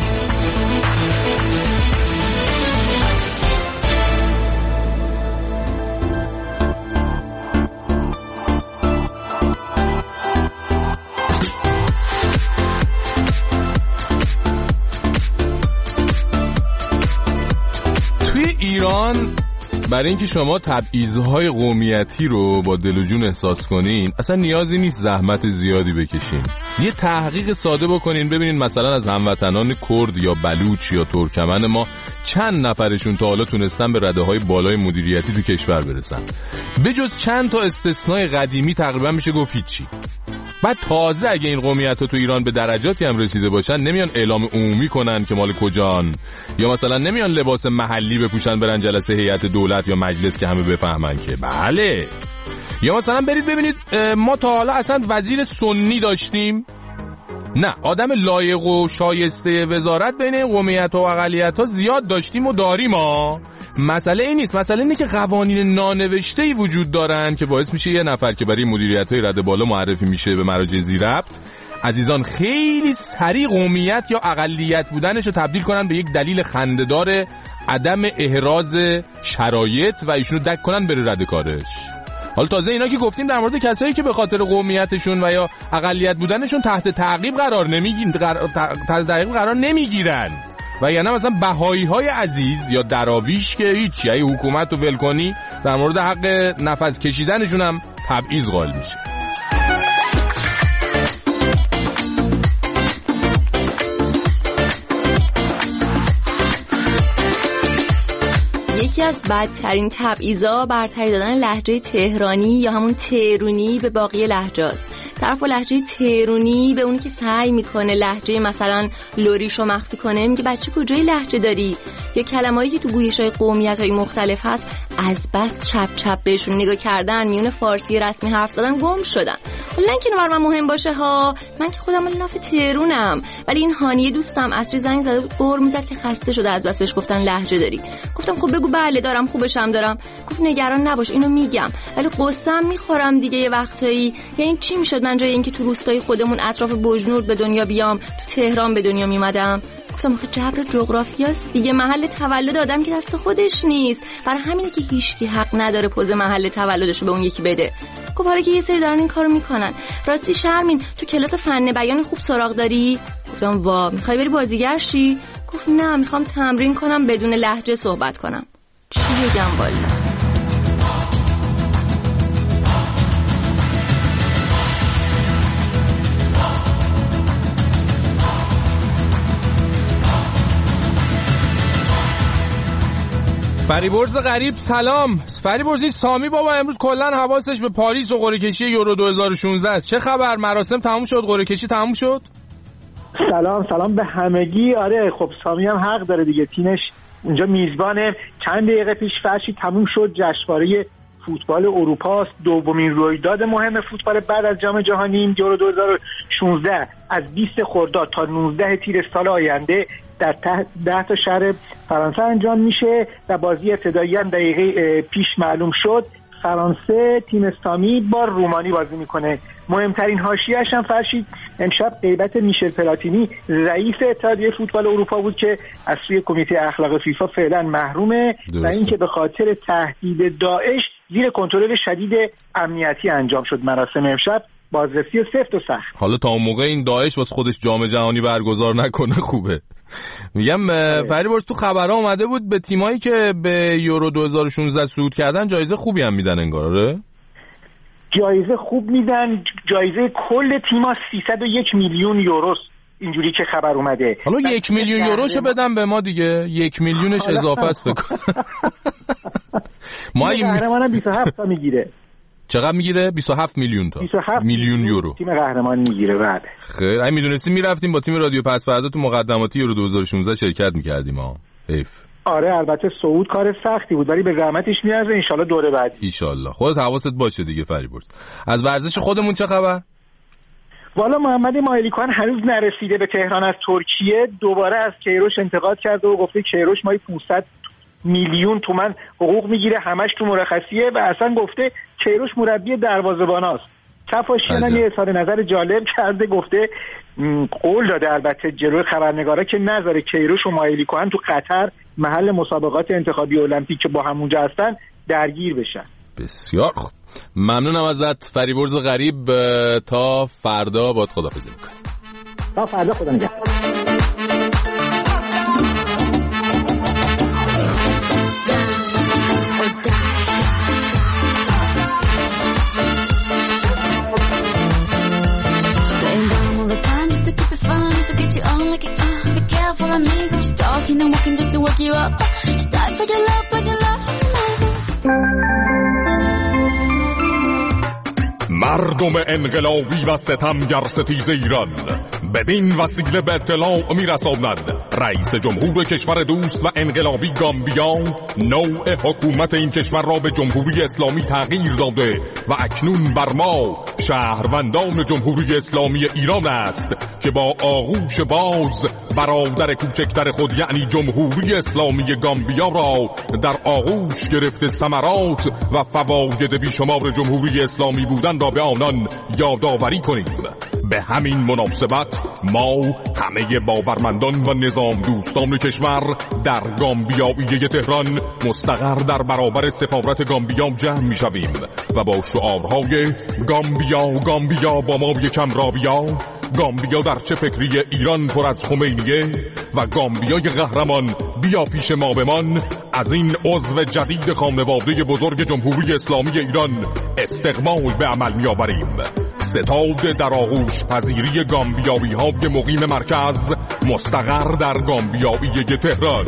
S2: توی ایران برای اینکه شما تبعیض‌های قومیتی رو با دل و جون احساس کنین اصلا نیازی نیست زحمت زیادی بکشین. یه تحقیق ساده بکنین ببینین مثلا از هموطنان کرد یا بلوچ یا ترکمن ما چند نفرشون تا حالا تونستن به رده‌های بالای مدیریتی تو کشور برسن. بجز چند تا استثنای قدیمی تقریبا میشه گفت هیچی. بعد تازه اگه این قومیت‌ها تو ایران به درجاتی هم رسیده باشن نمیان اعلام عمومی کنن که مال کجان، یا مثلا نمیان لباس محلی بپوشن برن جلسه هیئت دولت یا مجلس که همه بفهمن که بله. یا مثلا برید ببینید ما تا حالا اصلا وزیر سنی داشتیم؟ نه، آدم لایق و شایسته وزارت بین قومیت و اقلیت‌ها زیاد داشتیم و داریم ها. مسئله این نیست، مسئله اینه که قوانین نانوشته‌ای وجود دارن که باعث میشه یه نفر که برای مدیریت‌های رده بالا معرفی میشه به مراجع ذی‌ربط عزیزان خیلی سریع قومیت یا اقلیت بودنش رو تبدیل کنن به یک دلیل خنده‌دار عدم احراز شرایط و ایشونو دک کنن بره رد کارش. حالا تازه اینا که گفتیم در مورد کسایی که به خاطر قومیتشون و یا اقلیت بودنشون تحت تعقیب قرار نمیگیرن تحت تعقیب قرار نمیگیرن و یعنی مثلا بهایی های عزیز یا دراویش که هیچی، ای حکومت رو ول کنی در مورد حق نفس کشیدنشون هم تبعیض قائل میشه.
S20: یکی از بدترین تبعیضا برتری دادن لهجه تهرانی یا همون تهرونی به باقی لهجه‌ست. طرف با لهجه تهرونی به اونی که سعی میکنه لهجه مثلا لوریشو مخفی کنه میگه بچه کجای لهجه داری، یا کلمه‌ای که تو گویش‌های قومیت‌های مختلف هست از بس چپ چپ بهشون نگاه کردن میون فارسی رسمی حرف زدن گم شدن. حالا نه که برای من مهم باشه ها، من که خودم مال ناف تهرونم، ولی این هانیه دوستم عصری زنگ زد و قر میزد که خسته شده از بس بهش گفتن لهجه داری. گفتم خب بگو بله دارم، خوبشم دارم. گفت نگران نباش اینو میگم، ولی قصه‌ام میخورم دیگه یه وقتایی. یعنی چی میشد من جای اینکه تو روستای خودمون اطراف بجنورد به دنیا بیام تو تهران به دنیا میومدم؟ گفتم آخه جبر جغرافیاست دیگه، محل تولد آدم که دست خودش نیست، برای همینه که هیچکی حق نداره پوز محل تولدش رو به اون یکی بده. گفت حالا که یه سری دارن این کارو میکنن. راستی شرمین تو کلاس فن بیان خوب سراغ داری؟ گفتم وا میخوای بری بازیگر شی؟ گفت نه میخوام تمرین کنم بدون لهجه صحبت کنم. چی بگم والا.
S2: فریبرز غریب سلام. فریبرزی سامی بابا امروز کلا حواسش به پاریس و قرعه کشی یورو دو هزار و شانزده است. چه خبر؟ مراسم تموم شد؟ قرعه کشی تموم شد؟
S21: سلام سلام به همگی. آره خب سامی هم حق داره دیگه، تیمش اونجا میزبانه. چند دقیقه پیش فرشی تموم شد جشنواره فوتبال اروپا است، دومین رویداد مهم فوتبال بعد از جام جهانی یورو دو هزار و شانزده از بیست خرداد تا نوزده تیر سال آینده در ده تا شهر فرانسه انجام میشه و بازی ابتدایی هم دقیقه پیش معلوم شد. فرانسه تیم سامی با رومانی بازی میکنه. مهمترین حاشیه‌اش هم فرشید امشب غیبت میشل پلاتینی رئیس اتحادیه فوتبال اروپا بود که از سوی کمیته اخلاق فیفا فعلا محرومه و اینکه به خاطر تهدید داعش زیر کنترل شدید امنیتی انجام شد. مراسم امشب بازرسی سفت و سخت.
S2: حالا تا اون موقع این داعش واسه خودش جام جهانی برگزار نکنه خوبه. میگم فریبرز تو خبرها اومده بود به تیمایی که به یورو دو هزار و شانزده صعود کردن جایزه خوبی هم میدن انگار. آره
S21: جایزه خوب میدن. جایزه کل تیما سیصد و یک میلیون یوروست اینجوری که خبر اومده.
S2: حالا یک میلیون یوروشو بدم به ما دیگه، یک میلیونش اضافه است فکر کنم. ما
S21: قهرمانم بیست و هفت تا میگیره.
S2: چقدر میگیره؟ بیست و هفت میلیون تا.
S21: بیست و هفت
S2: میلیون یورو
S21: تیم قهرمان میگیره. بعد
S2: خیر اگه میدونستیم میرفتیم با تیم رادیو پس فردا تو مقدماتی یورو دو هزار و شانزده شرکت میکردیم ها. حیف.
S21: آره البته صعود کار سختی بود ولی به زحمتش میارزه. ان شاءالله دوره بعدی.
S2: ان شاءالله. خودت حواست باشه دیگه فریبرز. از ورزش خودمون چه خبر؟
S21: والا محمد مایلیکوان هنوز نرسیده به تهران از ترکیه، دوباره از کیروش انتقاد کرده و گفته کیروش مایی پانصد میلیون تومان حقوق میگیره، همش تو مرخصیه، و اصلا گفته کیروش مربی دروازه‌باناست. کفاشیان هم یه اظهار نظر جالب کرده، گفته قول داده البته جلوی خبرنگارا که نذاره کیروش و مایلیکوان تو قطر محل مسابقات انتخابی المپیک که با همونجا هستن درگیر بشن.
S2: بسیار خوب، ممنونم ازت فریبرز غریب. تا فردا باید خداحافظی میکنیم.
S21: تا فردا، خدا نگهدار. Talking and walking just to wake you up. Start for your love, but your love's
S3: مردم انقلابی و ستمگر ستیز ایران بدین وسیله به اطلاع میرساند رئیس جمهور کشور دوست و انقلابی گامبیا نوع حکومت این کشور را به جمهوری اسلامی تغییر داده و اکنون بر ما شهروندان جمهوری اسلامی ایران است که با آغوش باز برادر کوچکتر خود یعنی جمهوری اسلامی گامبیا را در آغوش گرفته ثمرات و فواید بیشمار جمهوری اسلامی بودن را به آنان یادآوری کنیم. به همین مناسبت ما همه باورمندان و نظام دوستان کشور در گامبیایی تهران مستقر در برابر سفارت گامبیا جمع می شویم و با شعارهای گامبیا گامبیا با ما یکم را بیا، گامبیا در چه فکری ایران پر از خمینیه و گامبیای قهرمان بیا پیش ما بمان از این عضو جدید خانواده بزرگ جمهوری اسلامی ایران استقبال به عمل می آوریم. ستاد در آغوش پذیری گامبیایی های مقیم مرکز مستقر در گامبیایی تهران.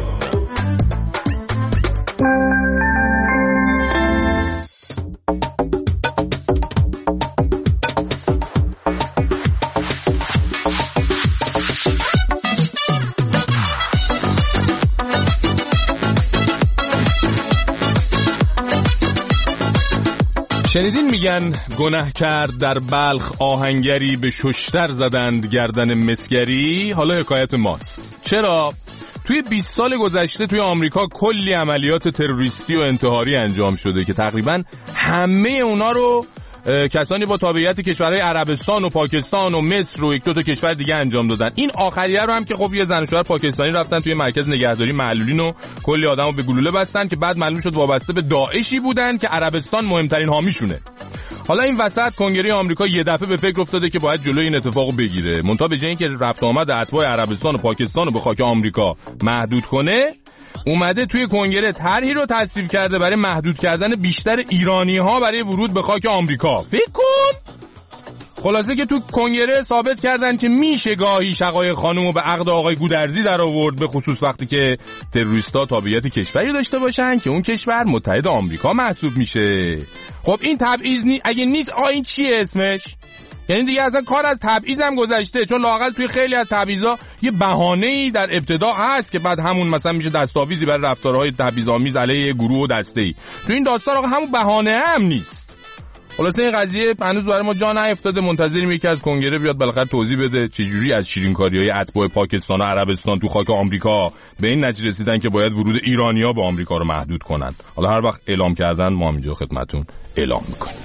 S2: شنیدین میگن گناه کرد در بلخ آهنگری به ششتر زدند گردن مسگری؟ حالا حکایت ماست. چرا؟ توی بیست سال گذشته توی آمریکا کلی عملیات تروریستی و انتحاری انجام شده که تقریبا همه اونا رو کسانی با تابعیت کشورهای عربستان و پاکستان و مصر و یک دو تا کشور دیگه انجام دادن. این آخریه رو هم که خب یه زن و شوهر پاکستانی رفتن توی مرکز نگهداری معلولین و کلی آدمو به گلوله بستن که بعد معلوم شد وابسته به داعشی بودن که عربستان مهمترین حامیشونه. حالا این وسط کنگره آمریکا یه دفعه به فکر افتاده که باید جلوی این اتفاقو بگیره. منتها به جای اینکه رفت آمد اتباع عربستان و پاکستان رو به خاک آمریکا محدود کنه، اومده توی کنگره طرحی رو تصویب کرده برای محدود کردن بیشتر ایرانی ها برای ورود به خاک آمریکا. فکر کن. خلاصه که تو کنگره ثابت کردن که میشه گاهی شقایق خانومو به عقد آقای گودرزی در آورد، به خصوص وقتی که تروریستا تابعیت کشوری داشته باشن که اون کشور متحد آمریکا محسوب میشه. خب این تبعیض نی... اگه نیست آ این چیه اسمش؟ یعنی دیگه اصلا کار از تبعیض هم گذشته، چون لااقل توی خیلی از تبعیضا یه بهانه‌ای در ابتدا هست که بعد همون مثلا میشه دستاویزی برای رفتارهای تبعیض‌آمیز علیه گروه و دسته‌ای. تو این داستان آقا همون بهانه هم نیست. خلاصه این قضیه هنوز برای ما جا نیفتاده، منتظریم یکی از کنگره بیاد بالاخره توضیح بده چجوری از شیرینکاری‌های اتباع پاکستان و عربستان تو خاک آمریکا به این نتیجه رسیدن که باید ورود ایرانی‌ها به آمریکا رو محدود کنن. حالا هر وقت اعلام کردن ما اینجا خدمتتون اعلام می‌کنیم.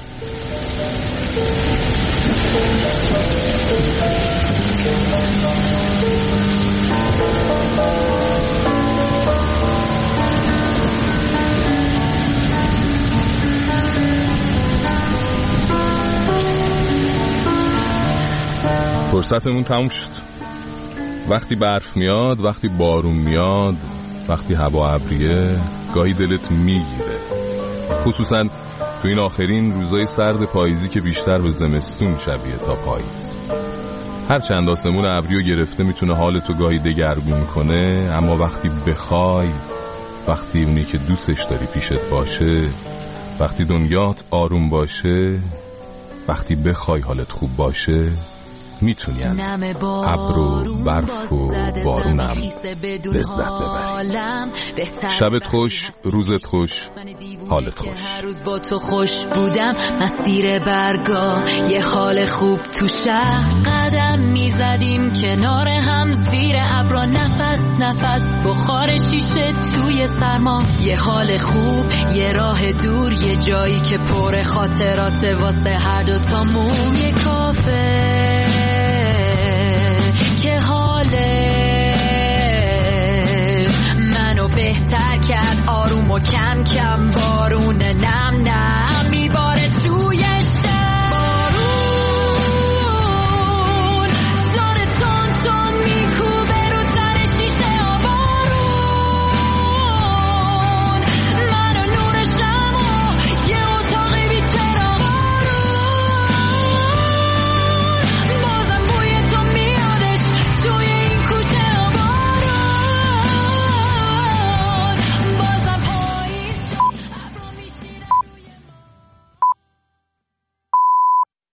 S2: فرصتمون تموم شد. وقتی برف میاد، وقتی بارون میاد، وقتی هوا ابریه، گاهی دلت میگیره، خصوصا تو این آخرین روزای سرد پاییزی که بیشتر به زمستون شبیه تا پاییز. هر چند آسمون ابریو گرفته میتونه حالتو گاهی دگرگون کنه، اما وقتی بخوای، وقتی اونی که دوستش داری پیشت باشه، وقتی دنیات آروم باشه، وقتی بخوای حالت خوب باشه، میتونی از ابر و برف و بارونم لذت ببری. شبت خوش، روزت خوش، حالت خوش.
S5: هر روز با تو خوش بودم، مسیر برگا یه حال خوب تو شهر. قدم میزدیم کنار هم زیر ابرا، نفس نفس بخار شیشه توی سرما. یه حال خوب، یه راه دور، یه جایی که پر خاطرات واسه هر دو تامون. یه کافه که حاله منو بهتر کرد، آروم و کم کم بارون نم نم.